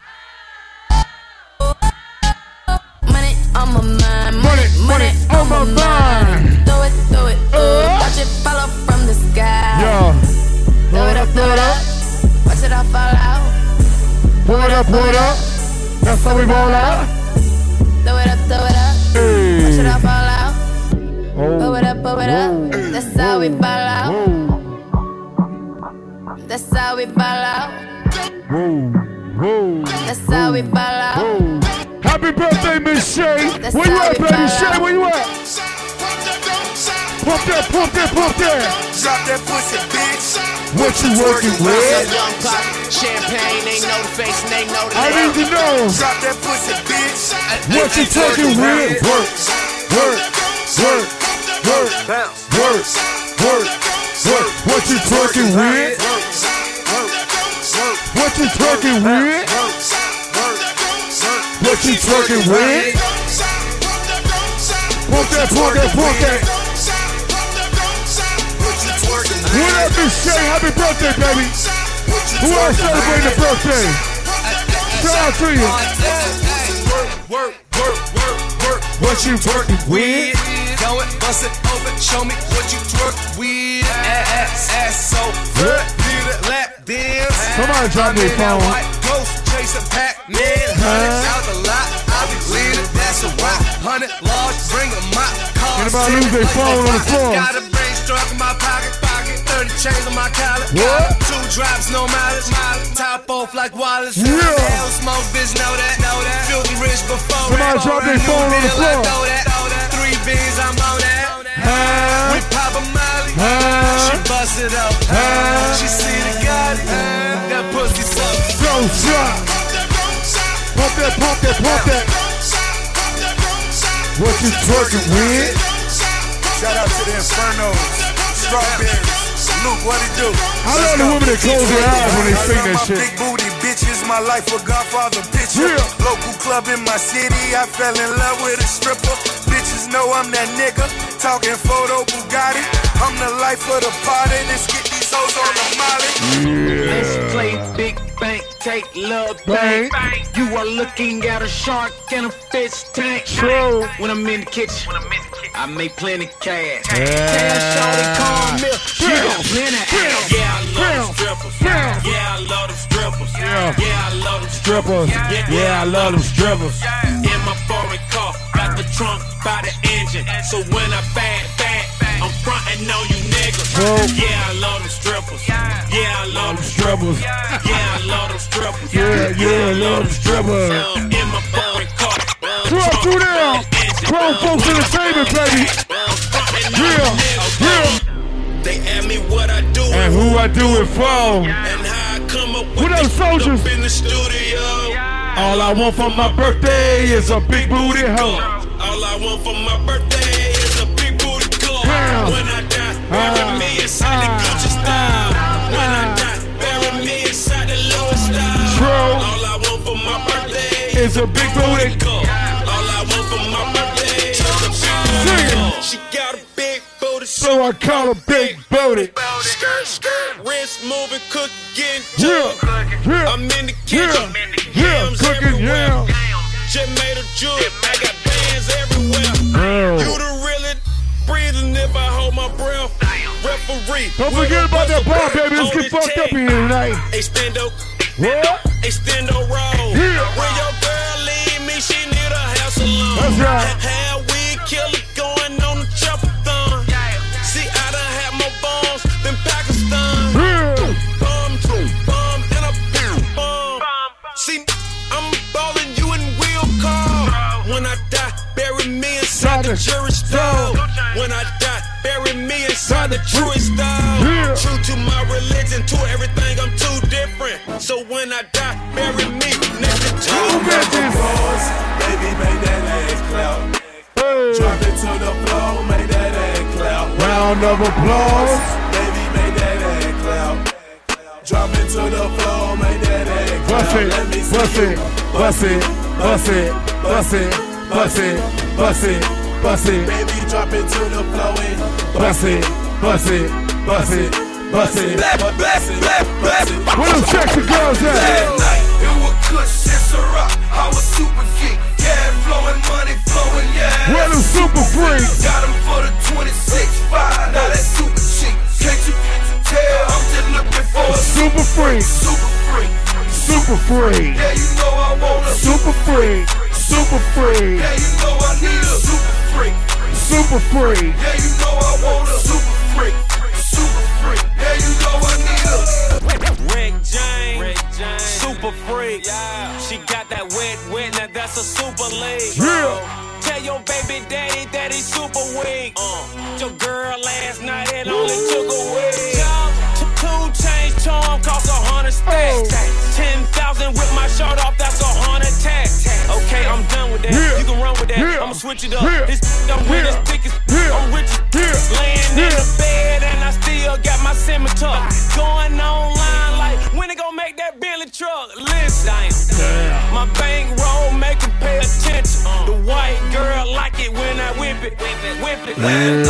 Speaker 3: Money on my mind.
Speaker 2: Money, money on my mind.
Speaker 3: Throw it, throw it,
Speaker 2: Uh.
Speaker 3: ooh. Watch it fall up from the sky.
Speaker 2: Yo.
Speaker 3: Throw it up, throw it up. Watch it all fall out.
Speaker 2: Pour it up, pour it up. That's how we ball out.
Speaker 3: Throw it up, throw it up.
Speaker 2: Hey.
Speaker 3: Watch it all fall out.
Speaker 2: Oh.
Speaker 3: Blow it up, blow it up. That's how we ball out.
Speaker 2: Whoa.
Speaker 3: That's how we ball out.
Speaker 2: Whoa. Whoa.
Speaker 3: That's how we ball out.
Speaker 2: Whoa. Happy birthday, Miss Shay.
Speaker 3: That's
Speaker 2: Where you
Speaker 3: how
Speaker 2: at,
Speaker 3: we
Speaker 2: baby?
Speaker 3: ball
Speaker 2: Shay,
Speaker 3: out.
Speaker 2: where you at? Pump that, pump that, pump that.
Speaker 1: Drop that pussy, bitch.
Speaker 2: What you working with?
Speaker 7: Young pop, champagne, they know the face and they know the
Speaker 2: I
Speaker 7: name.
Speaker 2: need to know.
Speaker 1: Drop that pussy, bitch.
Speaker 2: What you talking with? Work, work, work, work,
Speaker 1: Bounce.
Speaker 2: work, work, work. What you talking with? What you talking with? What you talking with? Pump that, pump that, pump that. What up, Miss Shay? Happy birthday, baby. Who else celebrating the birthday? Shout out to you.
Speaker 1: Work, work, work, work.
Speaker 2: What you working with?
Speaker 1: Go it, bust it open, show me what you twerk with. Ass, ass so good, need a lap dance.
Speaker 2: Somebody drop their phone.
Speaker 1: White ghost, chasing Pac-Man. Hundred out the lot, I'll be leading, that's a rock. Hundred large, bring a mop.
Speaker 2: Anybody lose their phone on the floor?
Speaker 1: Got a brain struck in my pocket, pocket. thirty chains on my collar.
Speaker 2: What?
Speaker 1: Two drops, no mileage, mileage. Top off like Wallace.
Speaker 2: Yeah.
Speaker 1: Hell smoke, bitch, know that, know that. Filthy rich before
Speaker 2: Somebody
Speaker 1: that.
Speaker 2: drop their
Speaker 1: New
Speaker 2: phone on the
Speaker 1: deal, I
Speaker 2: floor.
Speaker 1: throw that, throw that. Three beans, I'm on that.
Speaker 2: Huh?
Speaker 1: We pop a molly.
Speaker 2: Huh?
Speaker 1: She bust it up.
Speaker 2: Huh?
Speaker 1: She see the Gotti. That pussy suck.
Speaker 2: Go shot. Pump that, pump that, pump that. What you twerking with?
Speaker 4: Shout out to the Infernos, Strawberries, Luke, what it do?
Speaker 2: I love the women that close their eyes when they sing that
Speaker 4: my
Speaker 2: shit.
Speaker 4: big booty bitches, my life a Godfather picture.
Speaker 2: Yeah.
Speaker 4: Local club in my city, I fell in love with a stripper. Bitches know I'm that nigga, talking photo Bugatti. I'm the life of the party, let's get these hoes on the molly.
Speaker 10: Let's play big bank, take love
Speaker 2: Bank.
Speaker 10: bank. You are looking at a shark in a fish tank.
Speaker 2: True.
Speaker 10: When I'm in the kitchen, I make plenty cash.
Speaker 2: Yeah.
Speaker 10: Tell Shorty come milk, she gon' plenty ass.
Speaker 9: Yeah, I love them strippers.
Speaker 2: Yeah.
Speaker 9: Yeah, I love them strippers.
Speaker 2: Yeah.
Speaker 9: Yeah, I love them
Speaker 2: Strippers. Yeah, I love them strippers.
Speaker 9: In my foreign car, got the
Speaker 10: trunk by the engine. So when I back back, I'm frontin' on you niggas. Yeah, I love them strippers. Yeah, I love them strippers. Yeah, I love them strippers.
Speaker 2: Yeah, yeah, I love them strippers.
Speaker 10: In my foreign car.
Speaker 2: Two up, two down. Grown folks entertainment, baby. Yeah, yeah.
Speaker 10: They ask me what I do
Speaker 2: and who I do it for.
Speaker 10: And how I come up with
Speaker 2: what up, soldiers?
Speaker 10: Up in the studio.
Speaker 2: All I want for my birthday is a big booty hoe.
Speaker 10: All I want for my birthday is a big booty girl. When I die, bury me inside the Gucci style. When I die, bury me inside the Louis style.
Speaker 2: True.
Speaker 10: All I want for my birthday
Speaker 2: is a big booty girl.
Speaker 10: All I want for my birthday is a big booty girl. She got a big booty,
Speaker 2: so I call her big booty.
Speaker 10: Skirt, skirt, wrist moving, cook, getting
Speaker 2: yeah, yeah,
Speaker 10: I'm in the kitchen,
Speaker 2: yeah, yeah, cooking, yeah.
Speaker 10: Just made a jewel, I got bands everywhere.
Speaker 2: Oh.
Speaker 10: You the really breathing if I hold my breath. Referee,
Speaker 2: don't forget about that bar, baby. Let's get fucked up in here tonight.
Speaker 10: Extendo,
Speaker 2: what?
Speaker 10: Extendo roll.
Speaker 2: Yeah.
Speaker 10: When your girl leave me, she need a house alone.
Speaker 2: That's right.
Speaker 10: How we kill it going on the chopper-thon. See, I done had more bombs than Pakistan.
Speaker 2: Yeah.
Speaker 10: Bomb, bomb, and a bomb. See, I'm ballin' you in wheel car. When I die, bury me inside the jury style. When I die, bury me inside the Truist style.
Speaker 2: Yeah.
Speaker 10: True to my religion, to everything, I'm too different. So when I die, bury me next to two
Speaker 2: bitches.
Speaker 11: Baby, make that ass clap.
Speaker 2: Hey.
Speaker 11: Drop it to the floor, make that ass clap.
Speaker 2: Round of applause.
Speaker 11: Baby, make that ass clap. Drop it to the floor, make that ass clap.
Speaker 2: Bust it,
Speaker 11: Let me see
Speaker 2: bust
Speaker 11: you.
Speaker 2: it, bust it, bust it, bust it, bust it, bust it, bust it.
Speaker 11: Baby, drop it to the floor and
Speaker 2: bust it, bust it, bust it, bust it.
Speaker 11: Bless it, bless it.
Speaker 2: Where them sexy girls at?
Speaker 11: That night, it was Kush and Ciroc. I was super geek. Cash flowing, money flowing, yeah.
Speaker 2: Where them super freaks?
Speaker 11: Got them for the twenty-six five. Now that's super cheap. Can't you tell? I'm just looking for a
Speaker 2: super freak.
Speaker 11: Super freak.
Speaker 2: Super freak.
Speaker 11: Yeah, you know I want a
Speaker 2: super freak. Super freak.
Speaker 11: Yeah, you know I need a super freak.
Speaker 2: Super freak.
Speaker 11: Yeah, you know I want a super freak. Super freak. Yeah, you know I need a
Speaker 10: Rick James, Rick James. Super freak. Yeah. She got that wet, wet, now that's a super league.
Speaker 2: Yeah.
Speaker 10: Tell your baby daddy that he's super weak. Uh. Your girl last night, it only took a week. Two chains charm cost a hundred stacks. Ten thousand with my shirt off, that's a hundred tax. Okay, I'm done with that.
Speaker 2: Yeah.
Speaker 10: You can run with that.
Speaker 2: Yeah.
Speaker 10: I'ma switch it up.
Speaker 2: Yeah.
Speaker 10: This I'm with
Speaker 2: Yeah.
Speaker 10: this thick as
Speaker 2: Yeah.
Speaker 10: I'm rich as
Speaker 2: Yeah.
Speaker 10: laying
Speaker 2: Yeah.
Speaker 10: in the bed and I still got my scimitar. Going online like when they gon' make that Bentley truck. Listen,
Speaker 2: Damn.
Speaker 10: my bankroll make 'em pay attention. The white girl like it when I whip it, whip it, whip it.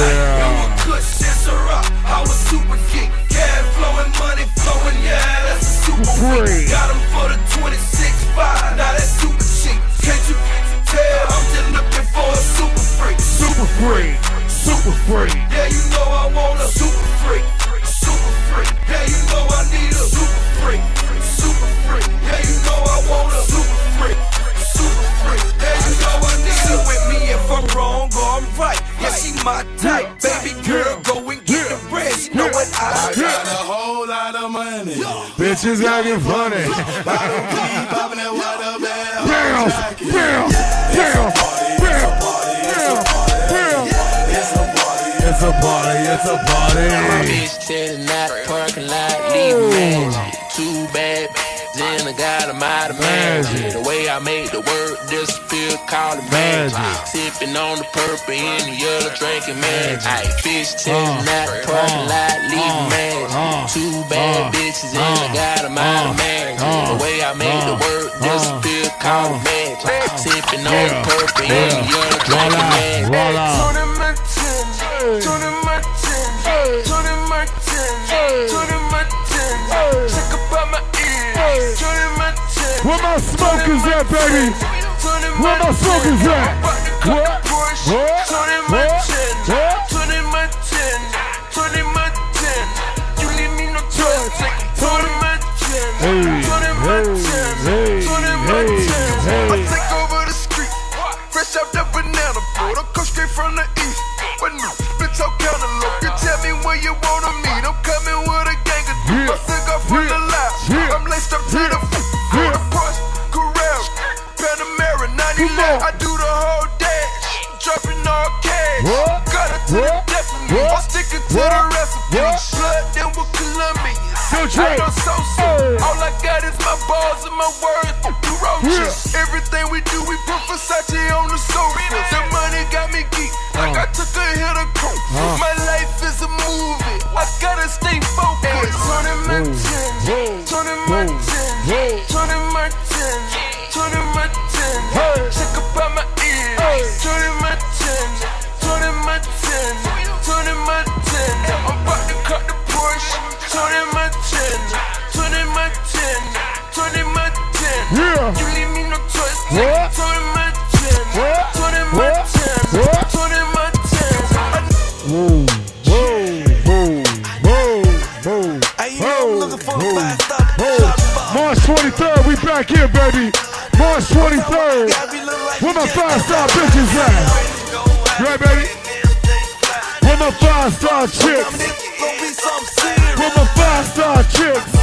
Speaker 2: Yeah.
Speaker 11: Kush and Ciroc. I was super geek. Cash flowing, money flowing, yeah, that's a super freak. Got them for the twenty-six five. Now that's super cheap. Can't you tell? I'm just looking for a super freak.
Speaker 2: Super freak. Super freak.
Speaker 11: Yeah, you know I want a super freak. Super freak. Yeah, you know I need a super freak. Super freak. Yeah, you know I want a super freak. Super freak. Yeah, you know I need she with me if I'm wrong or I'm right. Yeah, she my type. Baby girl, go and get the bread. You know what I
Speaker 2: I
Speaker 11: got a whole lot of money.
Speaker 2: Bitches acting funny.
Speaker 11: Popping that water, man.
Speaker 2: Bam, bam, bam, bam, bam, bam. It's a party, it's a party.
Speaker 12: My bitch tell the night, parking lot, leave magic. Two bad bitches and I got them out of magic. The way I made the word disappear, call it magic. Sipping on the purple in the yellow, drinking magic. Ay, bitch tell the night, parking lot, leave magic. Two bad bitches and I got them out of magic. The way I made the word disappear, call it magic. Sipping on the purple in the yellow, drinking magic.
Speaker 2: Roll out.
Speaker 11: Tony Martin, Tony Martin, Tony Martin, check about my ears, Tony Martin.
Speaker 2: Where my smokers at, baby? Where my smokers at? What? What?
Speaker 11: Tony Martin, Tony Martin, Tony Martin. You leave me no choice. Tony Martin, Tony Martin, Tony Martin. I take over the street, fresh out the banana boy.
Speaker 2: What?
Speaker 11: I do the whole dash, dropping all cash.
Speaker 2: What?
Speaker 11: Got it to
Speaker 2: What?
Speaker 11: the death of me.
Speaker 2: What?
Speaker 11: I'm sticking to
Speaker 2: What?
Speaker 11: the recipe.
Speaker 2: What?
Speaker 11: Blood them with Colombians.
Speaker 2: Go
Speaker 11: I
Speaker 2: Trey.
Speaker 11: know so so. All I got is my balls and my words. You roaches.
Speaker 2: Yeah.
Speaker 11: Everything we do, we put Versace on the sofa. The money got me geek. Like I took a hit of coke.
Speaker 2: Uh.
Speaker 11: My life is a movie. I gotta stay focused. Tony Martin, Tony Martin, Tony Martin, Tony Martin. Check up on my ears. Tony Martin, Tony Martin, Tony Martin. I'm about to cut the Porsche. Tony Martin, Tony Martin, Tony Martin.
Speaker 2: Yeah.
Speaker 11: You leave me no choice.
Speaker 2: What?
Speaker 11: Tony Martin,
Speaker 2: What?
Speaker 11: Tony
Speaker 2: What?
Speaker 11: Martin,
Speaker 2: What?
Speaker 11: Tony Martin.
Speaker 2: Whoa, whoa, whoa, whoa, whoa,
Speaker 11: whoa,
Speaker 2: whoa, whoa. March twenty-third, we back here, baby. March twenty-third. Where my five-star bitches at? You right, baby? Where my five-star chicks? Where my five-star chicks?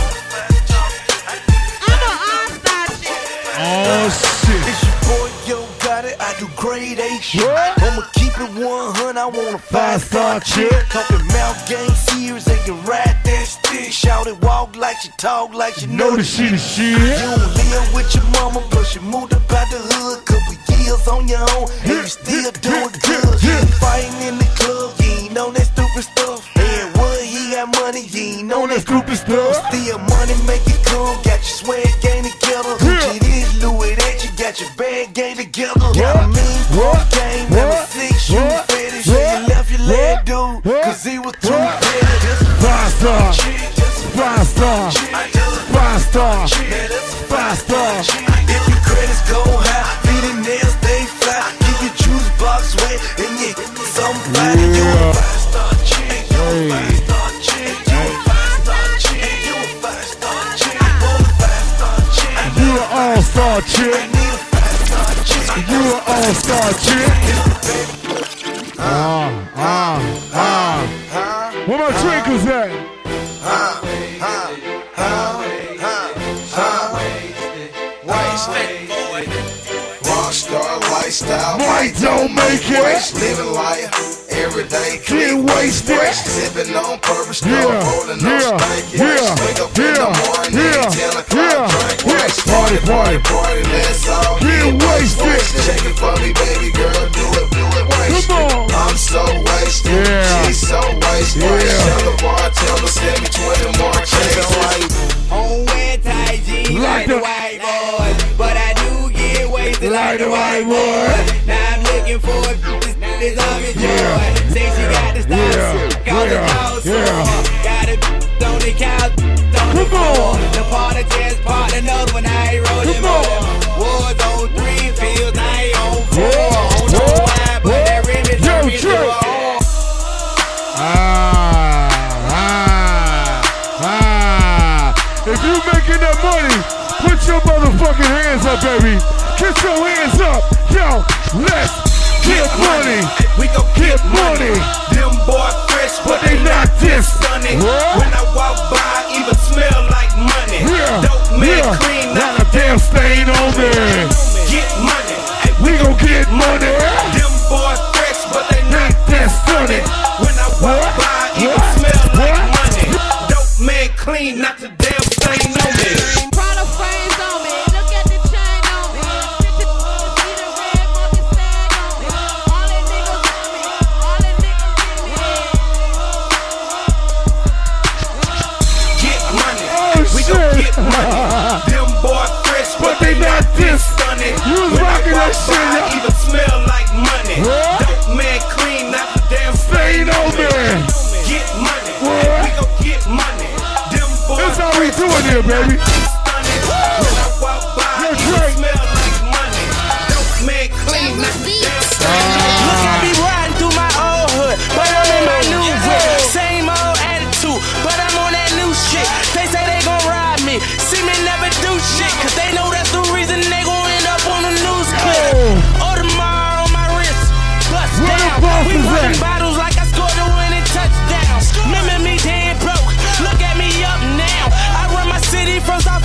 Speaker 3: I'm an all-star chick.
Speaker 2: Oh, shit.
Speaker 11: It's your boy, Yo Got It. I do grade A shit.
Speaker 2: What?
Speaker 11: I'ma keep it one hundred. I want a
Speaker 2: Five-star
Speaker 11: five-star chick.
Speaker 2: chick.
Speaker 11: Talking mouth game serious. They can ride that stick. Shout it, walk like she talk like she know
Speaker 2: Know that she the
Speaker 11: You
Speaker 2: shit.
Speaker 11: don't live with your mama, but you moved up out the hood. Couple years on your own, and you still doing good. You ain't fighting in the club, you ain't on that stupid stuff. And what, he got money, you ain't on that stupid stuff. Still money make it come, got your swag game together. Gucci this, Louis that, you got your bag game together. Got a mean
Speaker 2: What?
Speaker 11: game, number
Speaker 2: What?
Speaker 11: six, you
Speaker 2: What?
Speaker 11: fetish.
Speaker 2: What?
Speaker 11: And you left your leg dude,
Speaker 2: What?
Speaker 11: cause he was too
Speaker 2: What?
Speaker 11: petty. Just a
Speaker 2: Five-star.
Speaker 11: chick, just a
Speaker 2: Five-star. Five-star. Five-star.
Speaker 11: If your credits go high, feet and nails stay fly. Keep your juice box wet, and you somebody you a five star chick, you a five star chick, you a five star chick, you a five star chick, want a five star chick.
Speaker 2: You an all-star
Speaker 11: I
Speaker 2: chick.
Speaker 11: need a five star chick.
Speaker 2: You an all-star chick. Ah, ah, ah. Where my drinkers at?
Speaker 11: Rockstar lifestyle,
Speaker 2: White don't make it.
Speaker 11: living life every day.
Speaker 2: Get wasted.
Speaker 11: Sipping on purpose,
Speaker 2: Yeah,
Speaker 11: rolling
Speaker 2: yeah,
Speaker 11: on stanky.
Speaker 2: yeah,
Speaker 11: Wake up in the
Speaker 2: yeah,
Speaker 11: morning,
Speaker 2: yeah,
Speaker 11: ten o'clock,
Speaker 2: yeah,
Speaker 11: drink
Speaker 2: yeah.
Speaker 11: wax.
Speaker 2: Party, party.
Speaker 11: party, let's all
Speaker 2: Get wasted.
Speaker 11: Check it for me, baby girl, do it, do it, wasted.
Speaker 2: Come on.
Speaker 11: I'm so wasted,
Speaker 2: Yeah.
Speaker 11: she's so wasted.
Speaker 2: Yeah.
Speaker 11: Tell the bartender, send me twenty more changes.
Speaker 13: On wet tight jeans
Speaker 2: Like
Speaker 13: like the
Speaker 2: the-
Speaker 13: white boys, but I do get wasted
Speaker 2: Like
Speaker 13: like
Speaker 2: the
Speaker 13: the white
Speaker 2: white
Speaker 13: boys. Now I'm looking for a this this of his
Speaker 2: Yeah.
Speaker 13: joy. Say she got the style,
Speaker 2: Yeah.
Speaker 13: call the
Speaker 2: Yeah.
Speaker 13: dog
Speaker 2: Yeah.
Speaker 13: sore. Got a on the couch, on the
Speaker 2: Come on.
Speaker 13: floor. The party just part another one. I ain't rolling
Speaker 2: Come on.
Speaker 13: more. Was on three fields, I ain't on four.
Speaker 2: Yeah.
Speaker 13: I don't know
Speaker 2: Yeah.
Speaker 13: why, but that rim is
Speaker 2: Yo,
Speaker 13: turned me to
Speaker 2: Trey.
Speaker 13: a whore.
Speaker 2: Ah, ah, ah. If you making that money, put your motherfucking hands up, baby. Get your hands up. Yo, let's get money.
Speaker 11: We gon'
Speaker 2: Get money.
Speaker 11: Them boy fresh,
Speaker 2: But they not this.
Speaker 11: stunning.
Speaker 2: What?
Speaker 11: When I walk by, even smell like money.
Speaker 2: Yeah,
Speaker 11: Dope man
Speaker 2: yeah.
Speaker 11: clean,
Speaker 2: Not a damn stain on there.
Speaker 11: get money. Hey,
Speaker 2: We gon' get money.
Speaker 11: them boys fresh, but they not
Speaker 2: Not that stunning.
Speaker 11: When I walk
Speaker 2: What?
Speaker 11: by, even
Speaker 2: What?
Speaker 11: smell like
Speaker 2: What?
Speaker 11: money. Dope man clean, not the damn stain on me.
Speaker 3: Prada frames on me. Look at the chain on me. See the red fucking stand on me. All the niggas on me. All the niggas in me.
Speaker 11: Get money.
Speaker 2: Oh,
Speaker 11: we
Speaker 2: shit.
Speaker 11: gon' get money. Them boys fresh, but they not this stunning.
Speaker 2: You was
Speaker 11: When I
Speaker 2: rocking
Speaker 11: walk
Speaker 2: that shit,
Speaker 11: by,
Speaker 2: y'all.
Speaker 11: even smell like money.
Speaker 2: What?
Speaker 11: Dope man clean, not the damn
Speaker 2: Stain on me.
Speaker 11: Get money.
Speaker 2: What?
Speaker 11: We gon' get money. Them boys
Speaker 2: That's how we doing here, baby.
Speaker 11: stunning. When I walk by,
Speaker 2: Yo,
Speaker 11: even
Speaker 2: Drake.
Speaker 11: smell like money. Dope man clean, not the damn
Speaker 10: Look, I be riding through my old hood, but I'm in my new whip. Same old attitude, but I'm on that new shit. They say they gon' ride me, see me never do shit, cause they know that's the reason they gon' end up on the news clip. Audemars on my wrist, bust
Speaker 2: Where the
Speaker 10: down.
Speaker 2: boss
Speaker 10: We
Speaker 2: is
Speaker 10: popping
Speaker 2: at?
Speaker 10: bottles like I scored a winning touchdown. Remember me dead broke, look at me up now. I run my city from South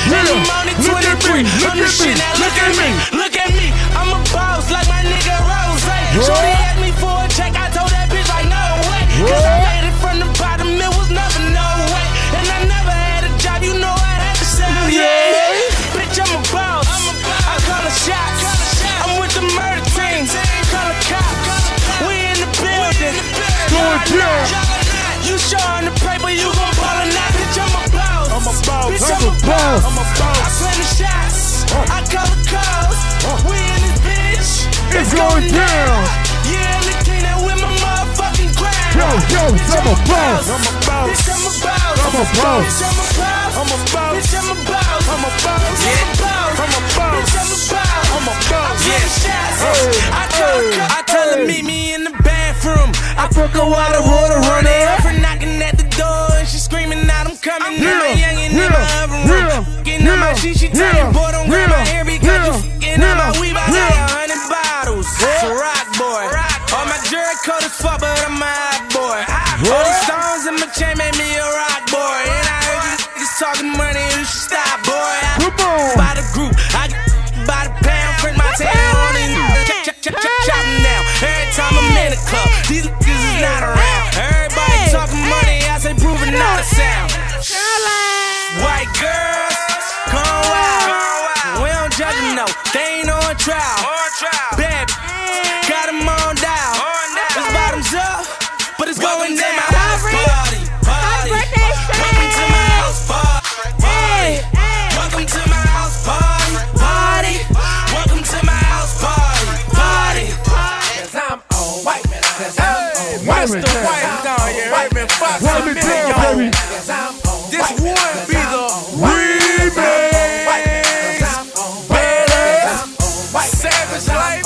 Speaker 10: I'm on it twenty-three. I'm the shit, now look at me. Look at me. I'm a boss like my nigga Rose. Shorty asked me for a check. I told that bitch like no way. Cause I made it from the bottom. It was never no way. And I never had a job. You know I had to sell. Yeah. Bitch, I'm a boss. I call a shot. I'm with the murder team. Call a cop. We in the building. You showing the paper, you gon' ball or not, bitch, I'm a boss. I'm a boss, bitch, I'm a boss. I'm a boss. I plan the shots, I call the calls. We in this bitch,
Speaker 2: it's going down.
Speaker 10: Yeah, the king that with my motherfucking grind.
Speaker 2: Yo, yo, I'm a boss.
Speaker 10: I'm a boss. Bitch, I'm a boss.
Speaker 2: I'm a boss.
Speaker 10: Bitch, I'm a boss. I'm a boss. Bitch, I'm a boss. I'm a boss. I'm a boss. I'm a boss. Bitch, I'm a boss. I'm a boss. I plan the shots, I call the calls. I tell her meet me in the bathroom. I fuck her while the water running. For knocking at the door and she screaming out, I'm coming. Yeah, I'm a youngin' in my oven room. Getting on my shit, she telling boy, don't grab my hair because you fucking on my weave. I got a hundred bottles. It's a rock boy. All my jury coat is fuck, but I'm a hot boy. All these stones in my chain made me a rock boy. And I heard you niggas talking money, you should stop, boy. I by the group, I by the pound, print my tail on it. Chop, chop, chop, chop them down. Every time I'm in the club, these niggas is not around. Everybody talking money, I say proving not a sound. White girls, come wild. We don't judge them, no. They ain't on trial. Bad, got them on dial. It's bottoms up, but it's going down. Party, party. Welcome to my house party. Welcome to my house party. Party. Welcome to my house party. Party. Cause I'm on white man. Cause I'm on white man. Mister White down here. White man. Fox a minute, y'all. This would be the remix. Badass. Savage Life.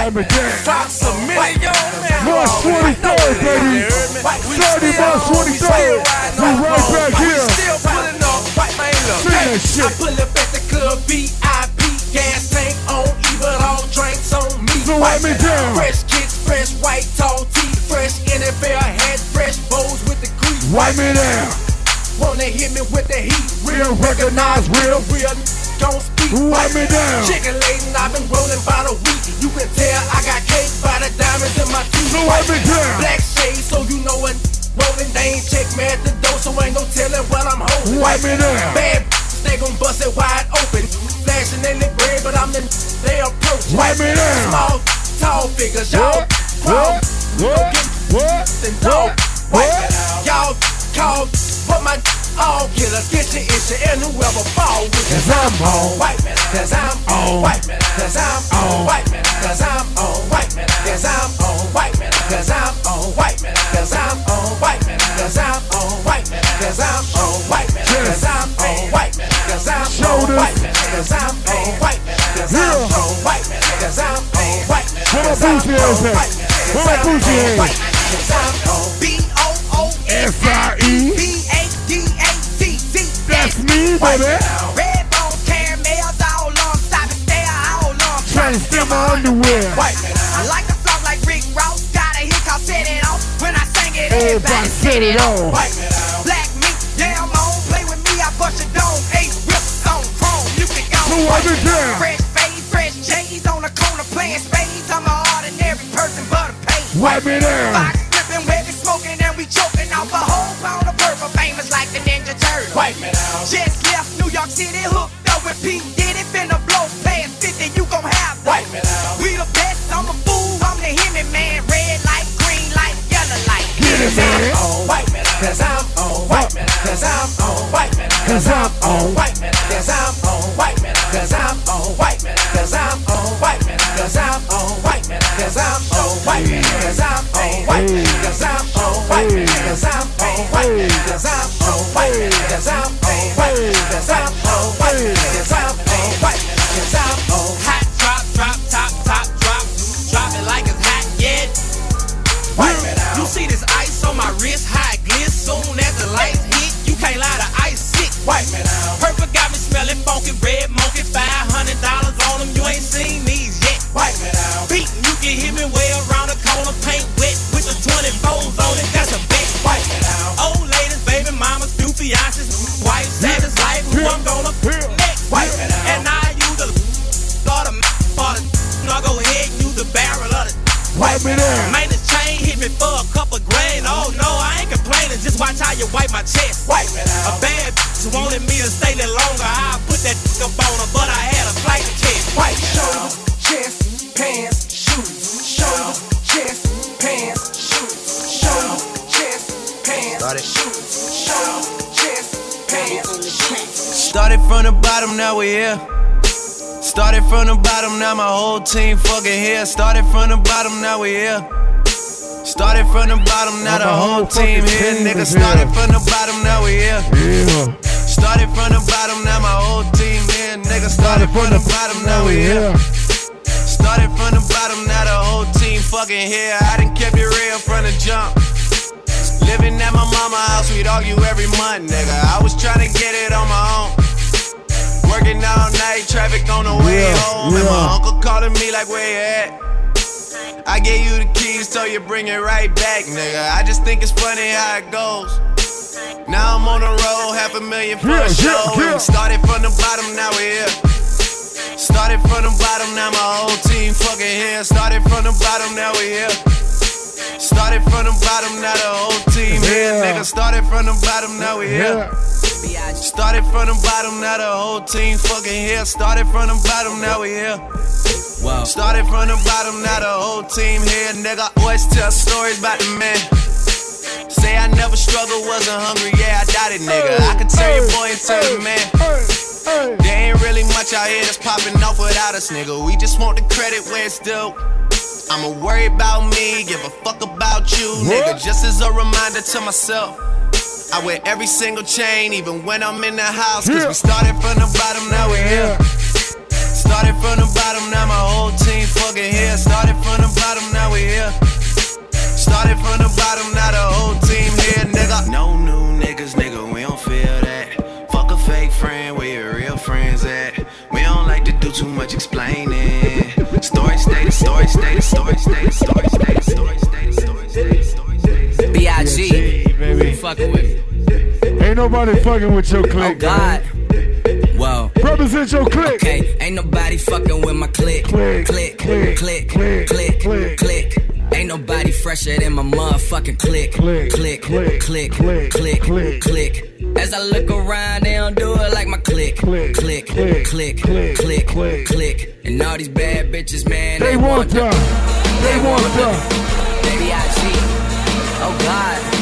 Speaker 10: Fox a minute, y'all.
Speaker 2: March twenty-third, baby. Saturday, March twenty-third. We right back here.
Speaker 10: Still pulling off white man look.
Speaker 11: I pull up at the club, V I P, gas tank on E, but all drinks on me.
Speaker 2: So wipe me down.
Speaker 11: Fresh kicks, fresh white tall tee, fresh N F L hat, fresh bows with the crease.
Speaker 2: Wipe me down.
Speaker 11: Wanna hit me with the heat? Real recognize real, real don't speak.
Speaker 2: Wipe me down.
Speaker 11: Chicken laden, I've been rolling by the week. You can tell I got cake by the diamonds in my teeth.
Speaker 2: So wipe me down.
Speaker 11: Black shades, so you know what rolling. They ain't check me at the door, so ain't no telling what I'm holding.
Speaker 2: Wipe me down.
Speaker 11: Bad they gon' bust it wide open. Flashing in the bread, but I'm the they approach.
Speaker 2: Wipe me down.
Speaker 11: Small, tall figures, y'all.
Speaker 2: What? What? What?
Speaker 11: What? What? Y'all call, but my all killers get your issue and whoever fall with it.
Speaker 2: Cause I'm on
Speaker 11: white man. Cause I'm on white man. Cause I'm on white man. Cause I'm on white man. Cause I'm on white man. Cause I'm on white man. Cause I'm on white man. Cause I'm on white man. Cause I'm on white man. Cause I'm on white man. Cause I'm on white man. Cause I'm on white man. Cause I'm on white man. Cause I'm on white man.
Speaker 2: Where my booty is at? Where my booty is?
Speaker 11: Cause I'm on B O O
Speaker 2: F I E
Speaker 11: B A D A D D.
Speaker 2: That's me, baby.
Speaker 11: Red bone caramels all on, stop it there all on.
Speaker 2: Trying to steal my underwear.
Speaker 11: I like the flow like Rick Ross, got a hit called Set It Off. When I sing it,
Speaker 2: Everybody set it on.
Speaker 11: Black meat, yeah, I'm on. Play with me, I bust your dome. Eight rips on chrome, you can go.
Speaker 2: So wipe it down.
Speaker 11: Fresh fade, fresh J's on the corner playing spades. I'm an ordinary person, but a pain.
Speaker 2: Wipe me down.
Speaker 11: Fox flipping, webby smoking, and we choking off a whole pound of purple. Famous like the Ninja Turtle.
Speaker 2: Wipe me down.
Speaker 11: Just left New York City, hooked up with P. Diddy, finna blow past fifty, you gon' have that.
Speaker 2: Wipe me down.
Speaker 11: We the best, I'm a fool, I'm the Hemi man. Red light, green light, yellow light.
Speaker 2: Get it, man.
Speaker 11: White man, cause I'm on white man, cause I'm on white man,
Speaker 2: Cause I'm on
Speaker 11: white man, cause I'm on white man, cause I'm on white man, cause I'm on white man, cause I'm on white man, cause I'm on white man, cause I'm on white man, cause I'm on white man, cause I'm on white man, cause I'm on white man, cause I'm on white man, cause I'm on white man, cause I'm on white man, cause I'm on hot drop, drop, top, top, drop, drop it like it's hot, yeah. White man, you see this ice on my wrist, high glitz. Soon as the lights hit, you can't lie to ice sick. White man, purple got me smelling funky, red monkey, five hundred dollars on them. You ain't seen these yet. White man, beatin', you can hear me way around the corner, paint wet with the twenty-fours on it. That's a bet. White man, old ladies, baby mamas, new fiances, wife, savage life, who I'm gonna next.
Speaker 2: Yeah.
Speaker 10: Man, the chain hit me for a couple grand. Oh no, I ain't complaining. Just watch how you wipe my chest. Wipe it out. A bad bitch wanted me to stay there longer. I put that up on her, but I had a flight to catch.
Speaker 11: White shoulder, chest, pants, shoes. Shoulder, chest, pants, shoes. Shoulder, chest, pants, shoes. Shoulder, chest, pants, shoes.
Speaker 8: Started from the bottom, now we here. Started from the bottom, now my whole team fucking here. Started from the bottom, now we here. Started from the bottom, now the whole team here. Nigga, started from the bottom, now we here.
Speaker 2: Yeah.
Speaker 8: Started from the bottom, now my whole team here. Nigga, started from the bottom, now we here. Started from the bottom, now the whole team fucking here. I done kept it real from the jump. Living at my mama's house, we'd argue every month, nigga. I was trying to get it on my own. Working all night, traffic on the way
Speaker 2: yeah,
Speaker 8: home.
Speaker 2: yeah.
Speaker 8: And my uncle calling me like, where you at? I gave you the keys, told you bring it right back, nigga. I just think it's funny how it goes. Now I'm on the road, half a million for
Speaker 2: yeah,
Speaker 8: a show.
Speaker 2: Yeah, yeah.
Speaker 8: And we started from the bottom, now we here. Started from the bottom, now my whole team fucking here. Started from the bottom, now we here. Started from the bottom, now the whole team here.
Speaker 2: Yeah.
Speaker 8: Nigga, started from the bottom, now we here.
Speaker 2: Yeah.
Speaker 8: Started from the bottom, now the whole team fucking here. Started from the bottom, now we here.
Speaker 14: Wow.
Speaker 8: Started from the bottom, now the whole team here. Nigga, always tell stories about the man. Say I never struggled, wasn't hungry, yeah, I doubt it, nigga. I could turn your boy into a man. There ain't really much out here that's popping off without us, nigga. We just want the credit where it's due. I'ma worry about me, give a fuck about you, nigga. Just as a reminder to myself, I wear every single chain, even when I'm in the house. Cause we started from the bottom, now we here. Started from the bottom, now my whole team fucking here. Started from the bottom, now we here. Started from the bottom, now the whole team here, nigga. No new niggas, nigga, we don't feel that. Fuck a fake friend, where your real friends at? We don't like to do too much explaining. Story stay, the story stay, the story stay, the story stay, the story stay, the story stay, the story stay.
Speaker 14: B I G,
Speaker 2: baby.
Speaker 14: Fucking with me.
Speaker 2: Ain't nobody fucking with your clique.
Speaker 14: Oh God.
Speaker 2: Man.
Speaker 14: Whoa.
Speaker 2: Represent your clique.
Speaker 14: Okay, ain't nobody fucking with my clique.
Speaker 2: Click,
Speaker 14: click,
Speaker 2: click,
Speaker 14: click,
Speaker 2: click,
Speaker 14: click,
Speaker 2: click.
Speaker 14: click. Ain't nobody fresher than my motherfucking click.
Speaker 2: Click,
Speaker 14: click,
Speaker 2: click,
Speaker 14: click,
Speaker 2: click,
Speaker 14: click,
Speaker 2: click.
Speaker 14: click. As I look around, they don't do it like my click.
Speaker 2: Click,
Speaker 14: click,
Speaker 2: click,
Speaker 14: click,
Speaker 2: click,
Speaker 14: click,
Speaker 2: click.
Speaker 14: click. And all these bad bitches, man,
Speaker 2: They want them. They want them.
Speaker 14: B I G. Oh God.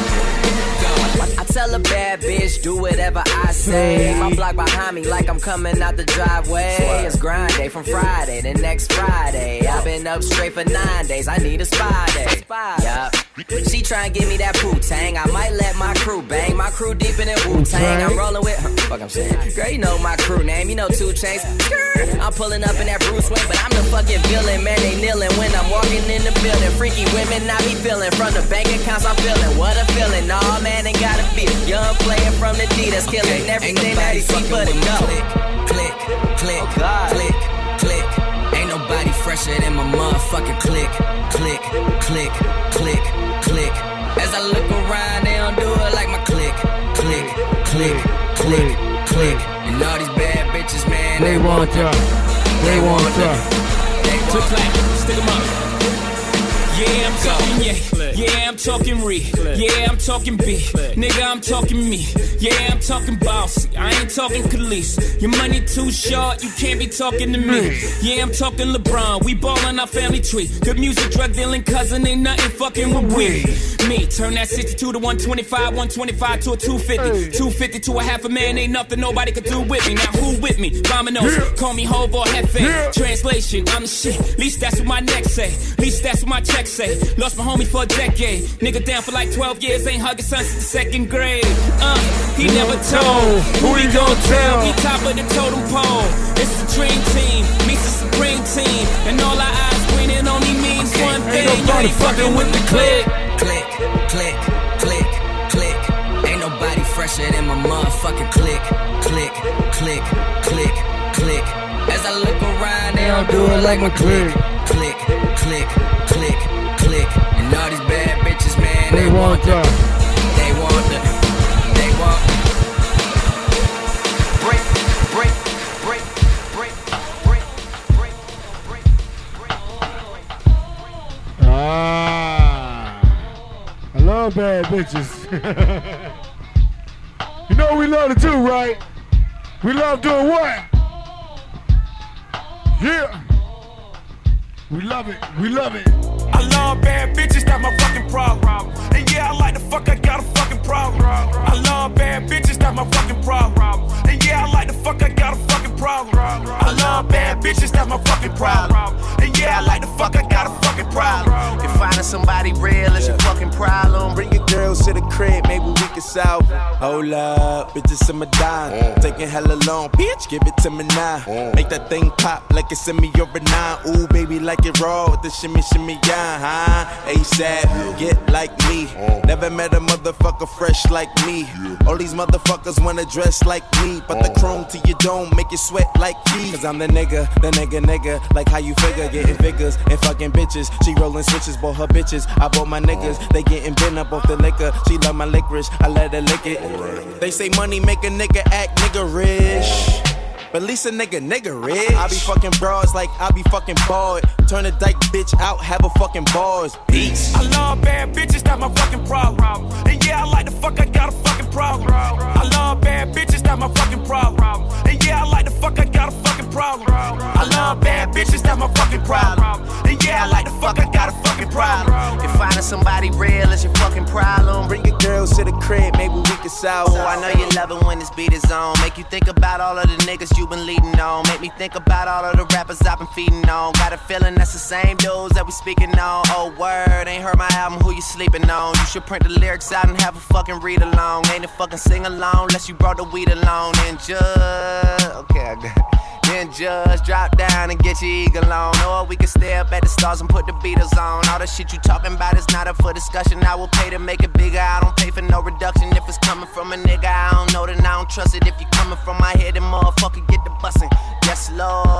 Speaker 14: I tell a bad bitch, do whatever I say. My block behind me like I'm coming out the driveway. It's grind day from Friday to next Friday. I've been up straight for nine days, I need a spy day. Yup. She tryna give me that Wu-Tang. I might let my crew bang. My crew deep in that Wu-Tang. I'm rolling with her. Fuck I'm saying. Girl, you know my crew name. You know two Chainz. I'm pulling up in that Bruce Wayne, but I'm the fucking villain. Man, they kneeling when I'm walking in the building. Freaky women I be feeling. From the bank accounts I'm feeling. What a feeling. Nah, man, ain't gotta be it. Young player from the D that's killing everything that he see but it go. Click, click, click, click, click. Ain't nobody fresher than my motherfucking click. Click, click, click, click. As I look around, they don't do it like my click. Click, click, click, click. And all these bad bitches, man,
Speaker 2: They want them. They want them.
Speaker 15: Click, clack, stick 'em up. Yeah, I'm talking yeah. Yeah, I'm talking re. Yeah, I'm talking B. Nigga, I'm talking me. Yeah, I'm talking bossy. I ain't talking Khalees. Your money too short, you can't be talking to me. Yeah, I'm talking LeBron. We ballin' our family tree. Good music, drug dealing cousin, ain't nothing fucking with we. Me, turn that sixty-two to one twenty-five, one twenty-five to a two fifty. two fifty to a half a man, ain't nothing nobody could do with me. Now who with me? Dominoes, call me Hov or Hefe. Translation, I'm the shit. Least that's what my neck say. Least that's what my check say. Lost my homie for a decade. Nigga down for like twelve years, ain't hugging son since the second grade. Uh, he never told. Who he gon' tell? He top of the totem pole. It's the dream team, meets the supreme team. And all our eyes greening only means one thing. You ain't fucking with the click.
Speaker 14: Click, click, click, click. Ain't nobody fresher than my motherfucking click. Click, click, click, click. As I look around, they don't do it like my click. Click, click, click, click. And all these bad bitches, man,
Speaker 2: They want them.
Speaker 14: They want them. They want
Speaker 8: Break, break, break, break, break, break, break, break.
Speaker 2: Ah. love bad bitches. You know we love to do, right? We love doing what? Yeah. We love it. We love it.
Speaker 10: I love bad bitches, that's my fucking problem. And yeah, I like the fuck, I got a fucking problem. I love bad bitches, that's my fucking problem. And yeah, I like the fuck, I got a fucking problem. I love bad bitches, that's my fucking problem. And yeah, I like the fuck, I got a fucking problem.
Speaker 8: If finding somebody real is your fucking problem, bring your girls to the crib, maybe we can solve it. Hold up, bitches in my dime. Taking hella long, bitch, give it to me now. Make that thing pop like it's in me or a nine. Ooh, baby, like it raw with the shimmy, shimmy, yeah, huh? ASAP, get like me. Never met a motherfucker fresh like me. All these motherfuckers wanna dress like me, but the chrome to your dome make you sweat like me. Cause I'm the nigga, the nigga, nigga. Like how you figure, getting figures and fucking bitches. She rolling switches, bought her bitches. I bought my niggas, they getting bent up off the liquor. She love my licorice, I let her lick it. They say money make a nigga act niggerish, but at least a nigga, nigga rich. I be fucking broads like I be fucking bored. Turn a dyke bitch out, have a fucking bars. Peace.
Speaker 10: I love bad bitches, that's my fucking problem. And yeah, I like the fuck, I got a fucking problem. I love bad bitches, that's my fucking problem. And yeah, I like the fuck, I got a fucking problem. I love bad bitches, that's my fucking problem. And yeah, I like the fuck, I got a fucking problem.
Speaker 8: If finding somebody real is your fucking problem, bring your girls to the crib, maybe we can solve it.
Speaker 7: Oh, I know you love it when this beat is on. Make you think about all of the niggas you been leading on. Make me think about all of the rappers I've been feeding on. Got a feeling that's the same dudes that we speaking on. Oh, word, ain't heard my album, who you sleeping on? You should print the lyrics out and have a fucking read along. Ain't a fucking sing along unless you brought the weed along. And just, okay, I got it. Then just drop down and get your eagle on. Or we can stay up at the stars and put the Beatles on. All the shit you talking about is not up for discussion. I will pay to make it bigger. I don't pay for no reduction. If it's coming from a nigga, I don't know, then I don't trust it. If you coming from my head, then motherfucker get the bussin'. Yes,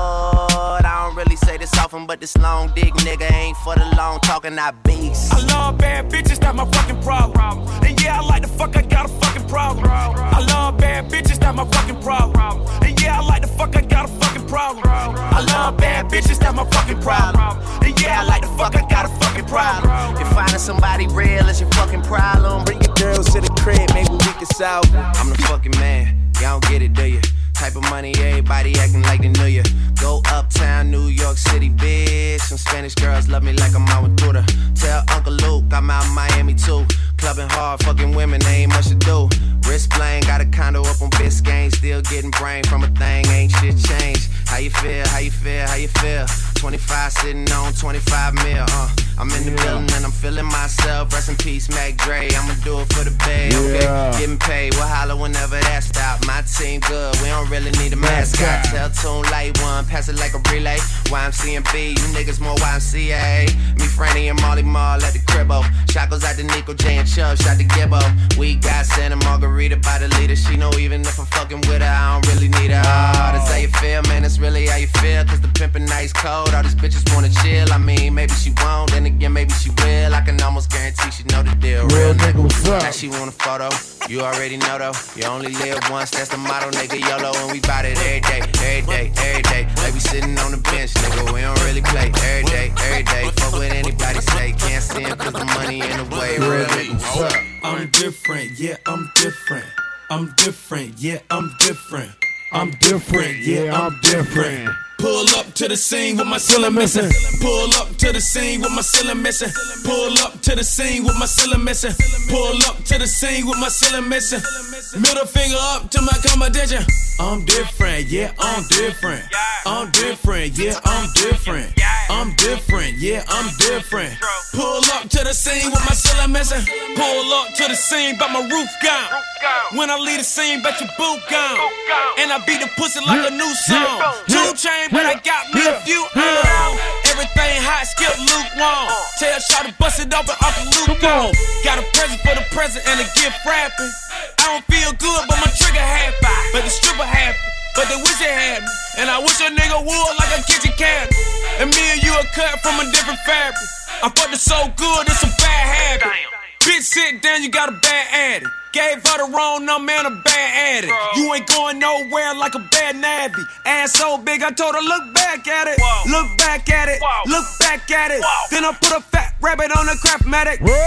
Speaker 7: Lord. I don't really say this often, but this long dick nigga ain't for the long talking, I beast.
Speaker 10: I love bad bitches, that's my fucking problem. And yeah, I like the fuck, I got a fucking problem. I love bad bitches, that's my fucking problem. And yeah, I like the fuck, I got a fucking problem. I love bad bitches, that's my fucking problem. And yeah, I like the fuck, I got a fucking problem.
Speaker 8: If finding somebody real is your fucking problem, bring your girls to the crib, maybe we can solve it.
Speaker 7: I'm the fucking man, y'all don't get it, do you? Type of money, everybody acting like they knew you. Go uptown, New York City, bitch. Some Spanish girls love me like I'm out with Duda. Tell Uncle Luke I'm out in Miami too. Clubbing hard, fucking women, ain't much to do. Wrist playing, got a condo up on Biscayne. Still getting brain from a thing, ain't shit changed. How you feel, how you feel, how you feel? twenty-five sitting on twenty-five mil, uh. I'm in the yeah. building and I'm feeling myself. Rest in peace, Mac Dre. I'ma do it for the bay, okay? Yeah. Getting paid, we'll holler whenever that stop. My team good, we don't really need a mascot. Tell Tune Light One, pass it like a relay. Y M C and B, you niggas more Y M C A. Me, Franny, and Molly Mall at the cribbo. Shot goes out to Nico J and Chubb, shot to Gibbo. We got Santa Margarita by the leader. She know even if I'm fucking with her, I don't really need her. Oh, that's how you feel, man, that's really how you feel. Cause the pimpin' nice cold, all these bitches wanna chill. I mean, maybe she won't, then again, maybe she will. I can almost guarantee she know the deal.
Speaker 2: Real nigga, what's up?
Speaker 7: Now she want a photo, you already know though. You only live once, that's the motto, nigga, YOLO. And we bout it every day, every day, every day. Like we sitting on the bench, nigga, we don't really play. Every day, every day, fuck what anybody say. Can't stand cause the money in the way. Real nigga, what's up?
Speaker 10: I'm different, yeah, I'm different. I'm different, yeah, I'm different. I'm different, yeah, I'm different. Pull up to the scene with my ceiling missing. Pull up to the scene with my ceiling missing. Pull up to the scene with my ceiling missing. Pull up to the scene with my ceiling missing. Middle finger up to my competition. I'm different, yeah, I'm different. I'm different, yeah, I'm different. I'm different, yeah, I'm different. Pull up to the scene with my ceiling missing. Pull up to the scene, but my roof gone. When I leave the scene, bet your boot gone. And I beat the pussy like a new song. Two chain, but I got me a few on. Everything hot, skip lukewarm. Tell Shaw to bust it open off the loop on. Got a present for the present and a gift wrapping. I don't feel good, but my trigger happy. But the stripper happy, but they wish it had me. And I wish a nigga would like a kitchen cabinet. And me and you are cut from a different fabric. I fucked it so good, it's a bad habit. Bitch, sit down, you got a bad addict. Gave her the wrong number and a bad addict. You ain't going nowhere like a bad navvy. Ass so big, I told her, look back at it. Whoa. Look back at it. Whoa. Look back at it. Whoa. Then I put a fat rabbit on the Craftmatic. I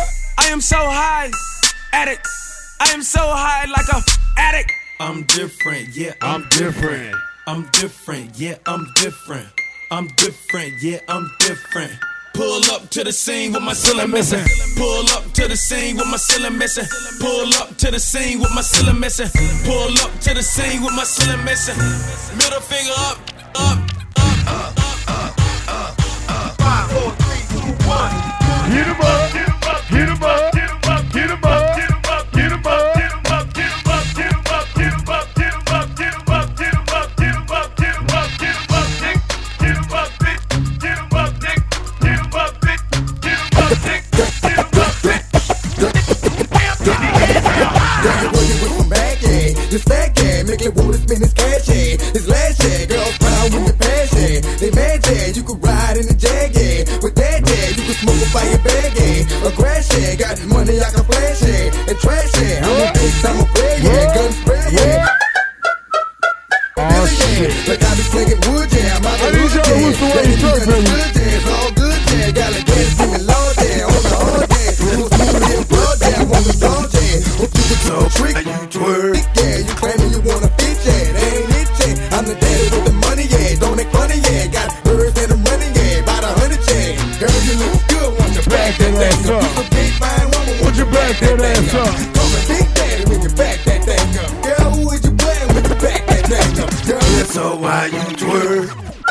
Speaker 10: I am so high, addict. I am so high like a addict.
Speaker 1: I'm different, yeah, I'm different. I'm different, yeah, I'm different. I'm different, yeah, I'm different. Pull up to the scene with my ceiling missing. Pull up to the scene with my ceiling missing. Pull up to the scene with my ceiling missing. Pull up to the scene with my ceiling missing. Middle finger up, up, up, up, up, up, up. Five, four, three, two, one.
Speaker 2: Get 'em up, get 'em up, get 'em up, get 'em up, get 'em up, get 'em up, get 'em up, get 'em up, get 'em up, get 'em up, get 'em up, get 'em up, get 'em up, get 'em up, get 'em up, get 'em up, get 'em up, Nick, get 'em up, bitch, get 'em up, Nick, get 'em up, bitch, get 'em up, Nick, get 'em up, bitch.
Speaker 16: Girl, you working with some bag, yeah. This fat guy, make it water spin his cash, yeah. His last, yeah. Girls proud with your passion. They mad, yeah. You could ride in the Jag, yeah. With that, yeah. You could smoke a fire bag, yeah. A grass, yeah. Got money I can flash, yeah. And trash, yeah. I'm a big time of play, yeah. Gun spray, yeah.
Speaker 2: Oh, shit.
Speaker 16: Like I be slinging wood, yeah. I'm out
Speaker 2: I need y'all to listen to what he's talking about.
Speaker 16: It's all good, yeah. Got a gas in me low, yeah. On the hard, yeah. Little smooth and broad, yeah. I want the dog, yeah. Hope you can talk trick, you twerk. Yeah, you claiming you wanna fit, yeah. That ain't it, yeah. I'm the daddy with the money, yeah. Don't act funny, yeah. Got birds that I'm running, yeah. About a hundred, yeah. Girl, you look good when you back that ass up. You a big fine woman,
Speaker 2: would you back that ass up?
Speaker 16: Call me Big Daddy when you back that thing up. Girl, who is you playing when you back that thing up? Girl,
Speaker 11: that's all why you twerk.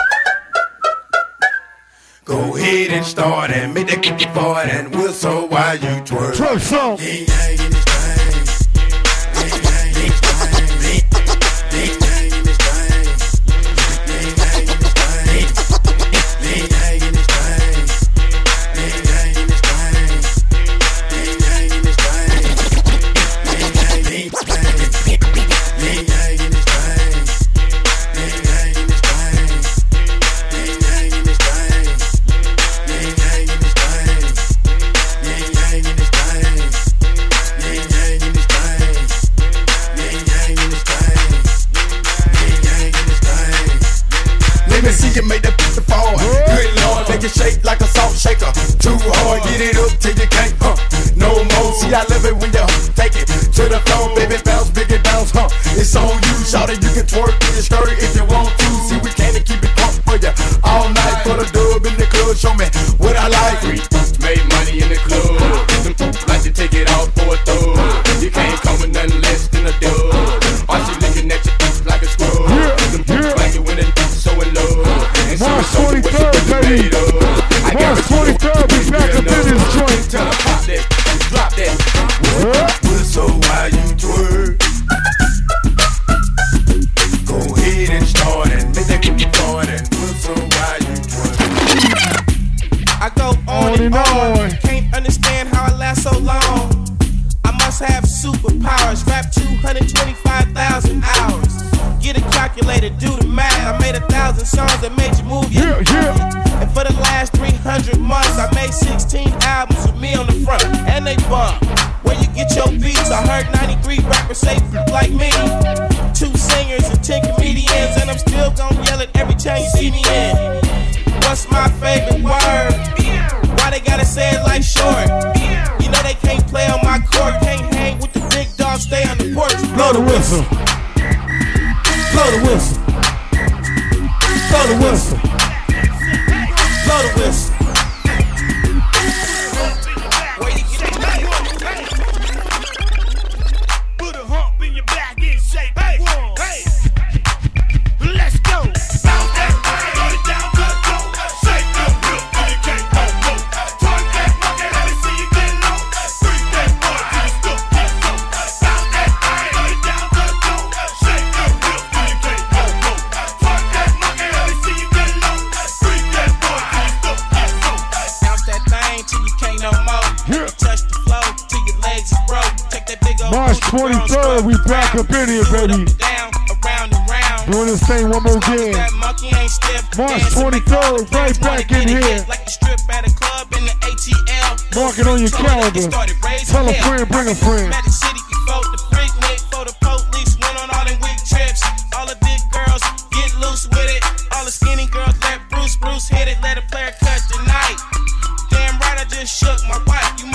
Speaker 11: Go ahead and start and make that kick it forward and we'll so while you twerk.
Speaker 2: Twerk song.
Speaker 11: Ding, dang in this thing. Ding, dang in this thing. Ding, ding, dang in this thing. Ding, dang in this thing. Ding, dang in this thing. Ding, dang in this thing. Ding, dang in this thing. Ding, dang in this thing. Ding, dang in this thing. Ding, dang in this thing. Ding, dang in this thing. Ding, dang in this thing. Ding, dang in this thing. Ding, dang in this thing. Ding, dang in this thing. Ding, dang in this thing. Ding, dang in this thing. Let me see you make that piece of fall. Good Lord, make it shake like a salt shaker. Too hard, get it up till you can't, huh? No more. See, I love it when you take it to the floor, baby, bounce, big it bounce, huh? It's on you, shout it, you can twerk in your skirt if you want to. See, we can't keep it pump for you all night for the dub in the club. Show me what I like.
Speaker 12: Made money in the club. Like to take it off for a thug. You can't come with nothing less than a dub. Why she looking at you like a scrub? Like you when it so in love.
Speaker 2: March twenty-third, baby. March twenty-third, we back up in this joint.
Speaker 12: Tell her pop that, drop that.
Speaker 11: Well, so why you twerk? Go ahead and start and make that kick it forward and well, so why you twerk?
Speaker 10: I go on and on. Can't understand how I last so long. I must have superpowers. Rap two hundred twenty-five thousand hours. Get a calculator, do the math. I made a thousand songs that made you move your
Speaker 2: yeah, yeah.
Speaker 10: And for the last three hundred months, I made sixteen albums with me on the front, and they bump. Where you get your beats? I heard ninety-three rappers say like me. Two singers and ten comedians, and I'm still gon' yell it every time you see me in. What's my favorite word? Why they gotta say it like short? You know they can't play on my court, can't hang with the big dogs, stay on the porch. Blow the whistle. Blow the whistle. Blow the whistle. Blow the whistle.
Speaker 11: Put a hump in your back in shape. Hey, hey. Let's go. Bounce that body, put it down, good go. Shake that milk till you can't go. Twerk that monkey, let me see you get low. Freak that boy till you stuck that soul. Bounce that body, put it down, good go. Shake that milk till you can't go. Twerk that monkey, let me see you get low. Freak that boy till you stuck that soul.
Speaker 10: Bounce that thing till you can't no more.
Speaker 2: Yeah.
Speaker 10: Touch the floor till your legs is broke. Take that big old
Speaker 2: March twenty-third, we back up in here, baby.
Speaker 10: down, around and round.
Speaker 2: Doing this thing one more again.
Speaker 10: That monkey ain't stiff.
Speaker 2: March twenty-third, right back in here.
Speaker 10: Like a strip at a club in the A T L.
Speaker 2: Mark it on your calendar. Tell a friend, bring a friend.
Speaker 10: Magic City before the freak nick, for the police went on all them week trips. All the big girls get loose with it. All the skinny girls let Bruce Bruce hit it. Let a player cut tonight. Damn right, I just shook my wife. You might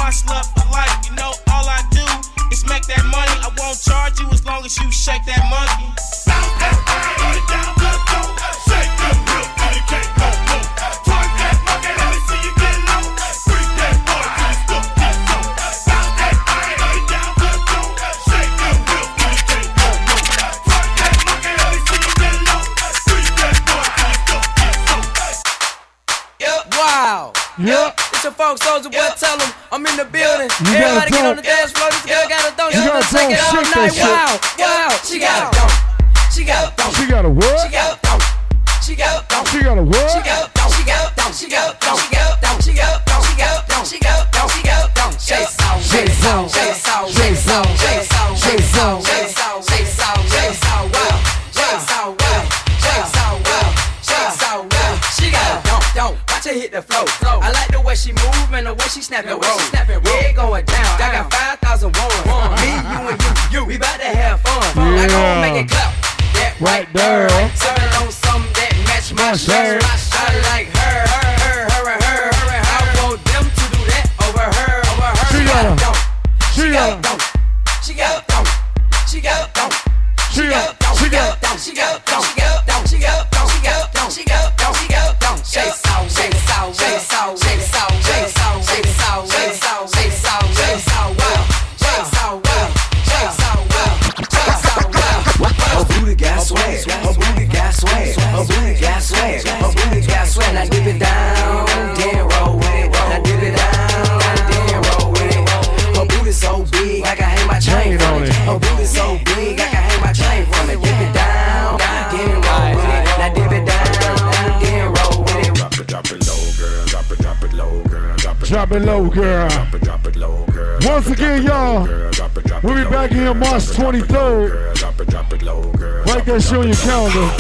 Speaker 10: I slept like, you know, all I do is make that money. I won't charge you as long as you shake that monkey. Bounce that thing, put it down, let's go. Shake that real till it can't no more. Twerk that monkey, let me see you get low. Freak that boy till it's stuck this so. Bounce that thing, put it down, let's go. Shake that real till it can't no more. Twerk that monkey, let me see you get low. Freak that boy till it's stuck this so.
Speaker 6: Yep. Wow.
Speaker 2: Yep.
Speaker 6: It's your folks, Soldier Boy. Tell them I'm in the building.
Speaker 2: You
Speaker 6: Everybody get
Speaker 2: gotta
Speaker 6: on the dance floor. This girl got a thong. She
Speaker 2: You
Speaker 6: gonna
Speaker 2: gotta
Speaker 6: take it
Speaker 2: thong,
Speaker 6: all
Speaker 2: shake
Speaker 6: night.
Speaker 2: that
Speaker 6: Wow.
Speaker 2: shit.
Speaker 6: Wow. She got a thong. She got a thong.
Speaker 2: She got a what?
Speaker 6: She got a thong. She got a thong.
Speaker 2: She got a what?
Speaker 6: She got a thong. She got a thong. She got a thong. She got a thong. She got a thong. She got a thong. She got a thong. She got a thong. Shake song. Shake song. Shake song. Shake song. Shake song. Shake song. Shake song. Shake song. Shake song. Wow. Shake song. Wow. Shake song. Wow. Shake song. Wow. She got a thong. Thong. Watch her hit the flow. I like the way she move and the way she snap and roll. Yeah, it going down. I got five thousand ones. Me, you, and you, you. We bout to have fun. I gon' make it clap. That right there. Serving on something that match my shirt. I like her, her, her, her, and her, her, and her. I want them to do that over her, over her.
Speaker 2: She got a thong.
Speaker 6: She got a thong. She got a thong. She got a thong. She got a thong. She got a thong. She got a thong. She got a thong. She got a thong. She got a thong. She got a thong. She got a thong. Shake sound, shake sound, shake sound, shake sound, shake sound, shake sound, shake sound, shake sound, shake sound, wow, shake sound, wow, shake sound, wow, shake sound, wow.
Speaker 14: Her booty got swag, her booty got swag, her booty got swag, her booty got swag. Now dip it down, then roll with it. Now dip it down, then roll with it. Her booty so big, I can hang my chain from it. Her booty so big, I can hang my chain from it. Dip it down, then roll with it. Now dip it down, then roll with it.
Speaker 2: Drop it, drop it low, girl. Drop it, drop it low, girl. Drop it, drop it low, girl. Drop it, drop it low, girl. Once again, y'all, we'll be back here March twenty-third. Drop it, drop it low, girl. Write that shit on your calendar.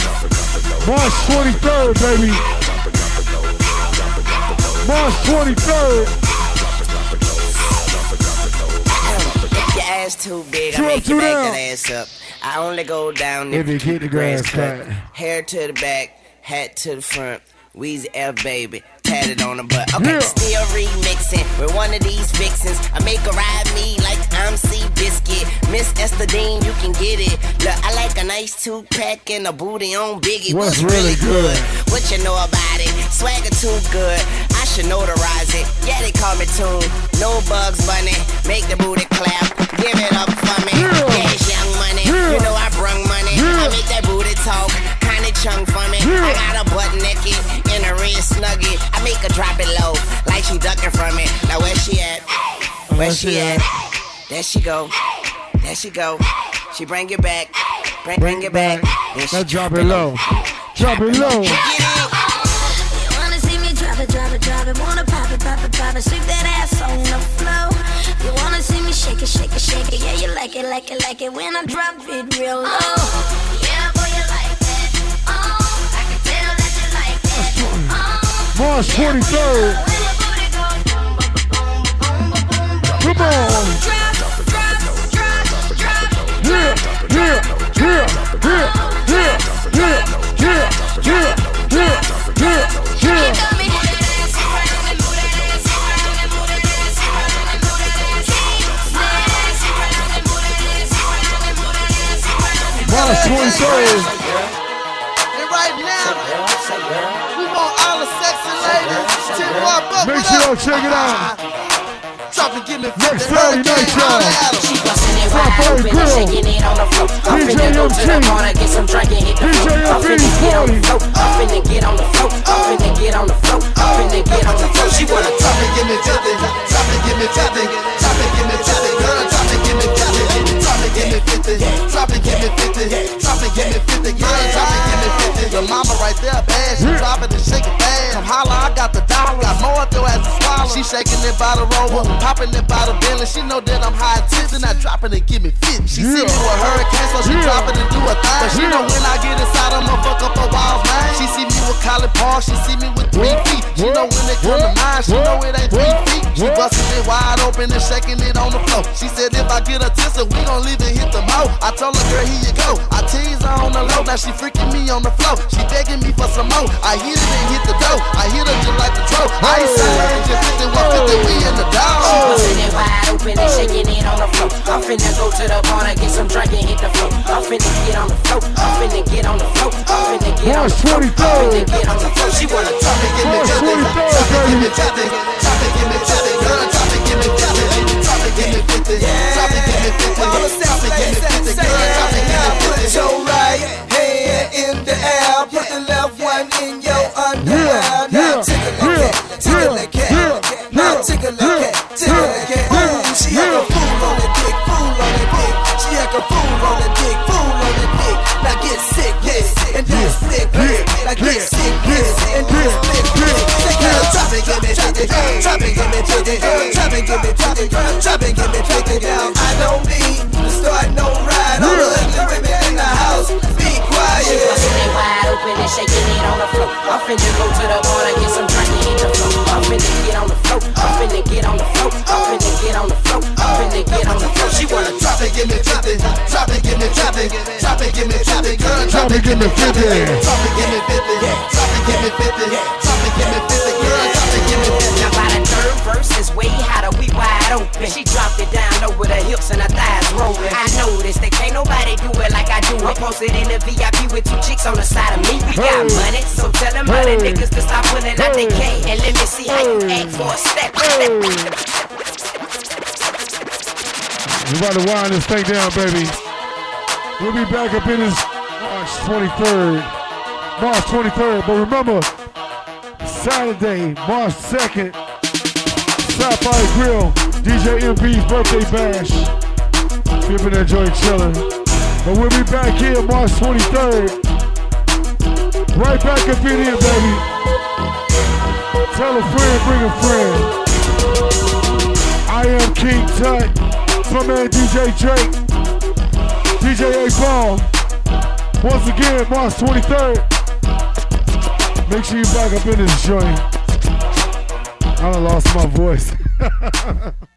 Speaker 2: March twenty-third, baby. March twenty-third.
Speaker 7: If your ass too big, I make you back that ass up. I only go down
Speaker 2: if you keep the grass cut.
Speaker 7: Hair to the back, hat to the front. Weezy F baby, tatted on the butt. Okay, yeah. Still remixing with one of these vixens. I make her ride me like I'm Seabiscuit. Miss Esther Dean, you can get it. Look, I like a nice two-pack and a booty on Biggie.
Speaker 2: What's, What's really good? good?
Speaker 7: What you know about it? Swagger too good. I should notarize it. Yeah, they call me Tune. No Bugs Bunny. Make the booty clap. Give it up for me. Yeah, yeah it's Young Money. Yeah. You know I brung money. Yeah. I make that booty talk. Kinda chunk for me. Yeah. I got a butt naked in a red snuggie. I make her drop it low, like she ducking from it. Now where she at? Where she at? There she go. There she go. She bring it back. Bring, bring it back.
Speaker 2: Now drop it low. Drop it low.
Speaker 3: You wanna see me drop it, drop it, drop it. Wanna pop it, pop it, pop it. Shake that ass on the floor. You wanna see me shake it, shake it, shake it. Yeah, you like it, like it, like it. When I drop it real low. Yeah, boy, you like that. Oh, I can tell that you like that. Oh,
Speaker 2: March twenty-third. Come on. Yeah, yeah, yeah, yeah, yeah, yeah, yeah, yeah, yeah, yeah, yeah. March twenty-third.
Speaker 5: And right now, we want all the sexy ladies to walk up.
Speaker 2: Make sure y'all check it out.
Speaker 5: Drop and give me
Speaker 2: next Friday night, y'all. Drop Friday grill. D J M T. D J M P party.
Speaker 14: I'm finna get on the floor. I'm finna get on the floor. I'm finna get on the floor. She wanna
Speaker 5: drop and give me fifty. Drop and give me fifty. Drop and give me fifty. Girl, drop and give me fifty. Drop and give me fifty. Drop and give me fifty. Drop and give me fifty. Girl, drop and give me fifty. The mama right there, bad. She drop it and shake it fast. Come holla, I got the dollar. Got more though as a swallow. She shaking it by the rover. Popping it by the belly, she know that I'm high tips and I drop it and give me fit. She yeah. see me with hurricane, so she yeah. drop it and do a thing. But she yeah. know when I get inside, I'ma fuck up her walls, man. She see me with Collie Park, she see me with three feet. She know when it come to mine, she know it ain't three feet. She busting it wide open and shaking it on the floor. She said if I get a tissa, we gon' leave it hit the mo. I told her, girl, here you go. I tease her on the low, now she freaking me on the floor. She begging me for some more. I hit it and hit the dough. I hit her just like the throw. I ain't selling just fifty, one fifty, we in the dog.
Speaker 14: finna go to the bar and get some drink and hit the floor. I'm finna get on the floor. I'm finna get on the floor. I'm finna get on the floor. I'm finna get on the floor. She wanna drop it, give me drop it, drop it, give me drop it, drop it, give me drop it, girl, drop it, give me drop it, drop it, give me fifty, drop it, give me fifty, drop it, give me fifty, girl, drop it, give me fifty.
Speaker 11: Put your right hand in the air, put the left one in your underwear. Now tickle like that, tickle like that, now tickle like that, tickle like that. Ooh, she act a fool on the dick, fool on the dick. She act a fool on the dick, fool on the dick. Now get sick, get sick, and then split, split. Now get sick, get sick, and then split, split. Drop it, give me fifty, drop it, give me fifty, drop it, give me fifty, drop it, give me fifty. Now I don't need to start no ride. All the ugly women in the house, be quiet.
Speaker 14: She bustin' it wide open and shaking it on the floor. I'm finna go to the bar and get some drink and hit the floor. I'm finna get on the floor. I'm finna get on the floor. I'm finna get on the floor. I'm finna get on the floor. She wanna
Speaker 5: drop it, give me fifty, drop it, give me drop it, drop it, give me drop it, girl,
Speaker 2: drop it, give me fifty,
Speaker 5: drop it, give me fifty, drop it, give me fifty, drop it, give me fifty, girl, drop it, give me fifty.
Speaker 14: Now by the third verse is way hotter, we wide open. She dropped it down over the hips and her thighs rolling. I noticed that can't nobody do it like I do it. Posted in the V I P with two chicks on the side of me. We got money, so tell them other niggas to stop pulling out they K and let me see how you act for a step.
Speaker 2: We about to wind this thing down, baby. We'll be back up in this March twenty-third. March twenty-third, but remember, Saturday, March second, Sapphire Grill, D J M P's birthday bash. We've been enjoying chilling. But we'll be back here March twenty-third. Right back up in here, baby. Tell a friend, bring a friend. I am King Tut, my man D J Drake, D J A-Ball. Once again, March twenty-third. Make sure you back up in this joint. I done lost my voice.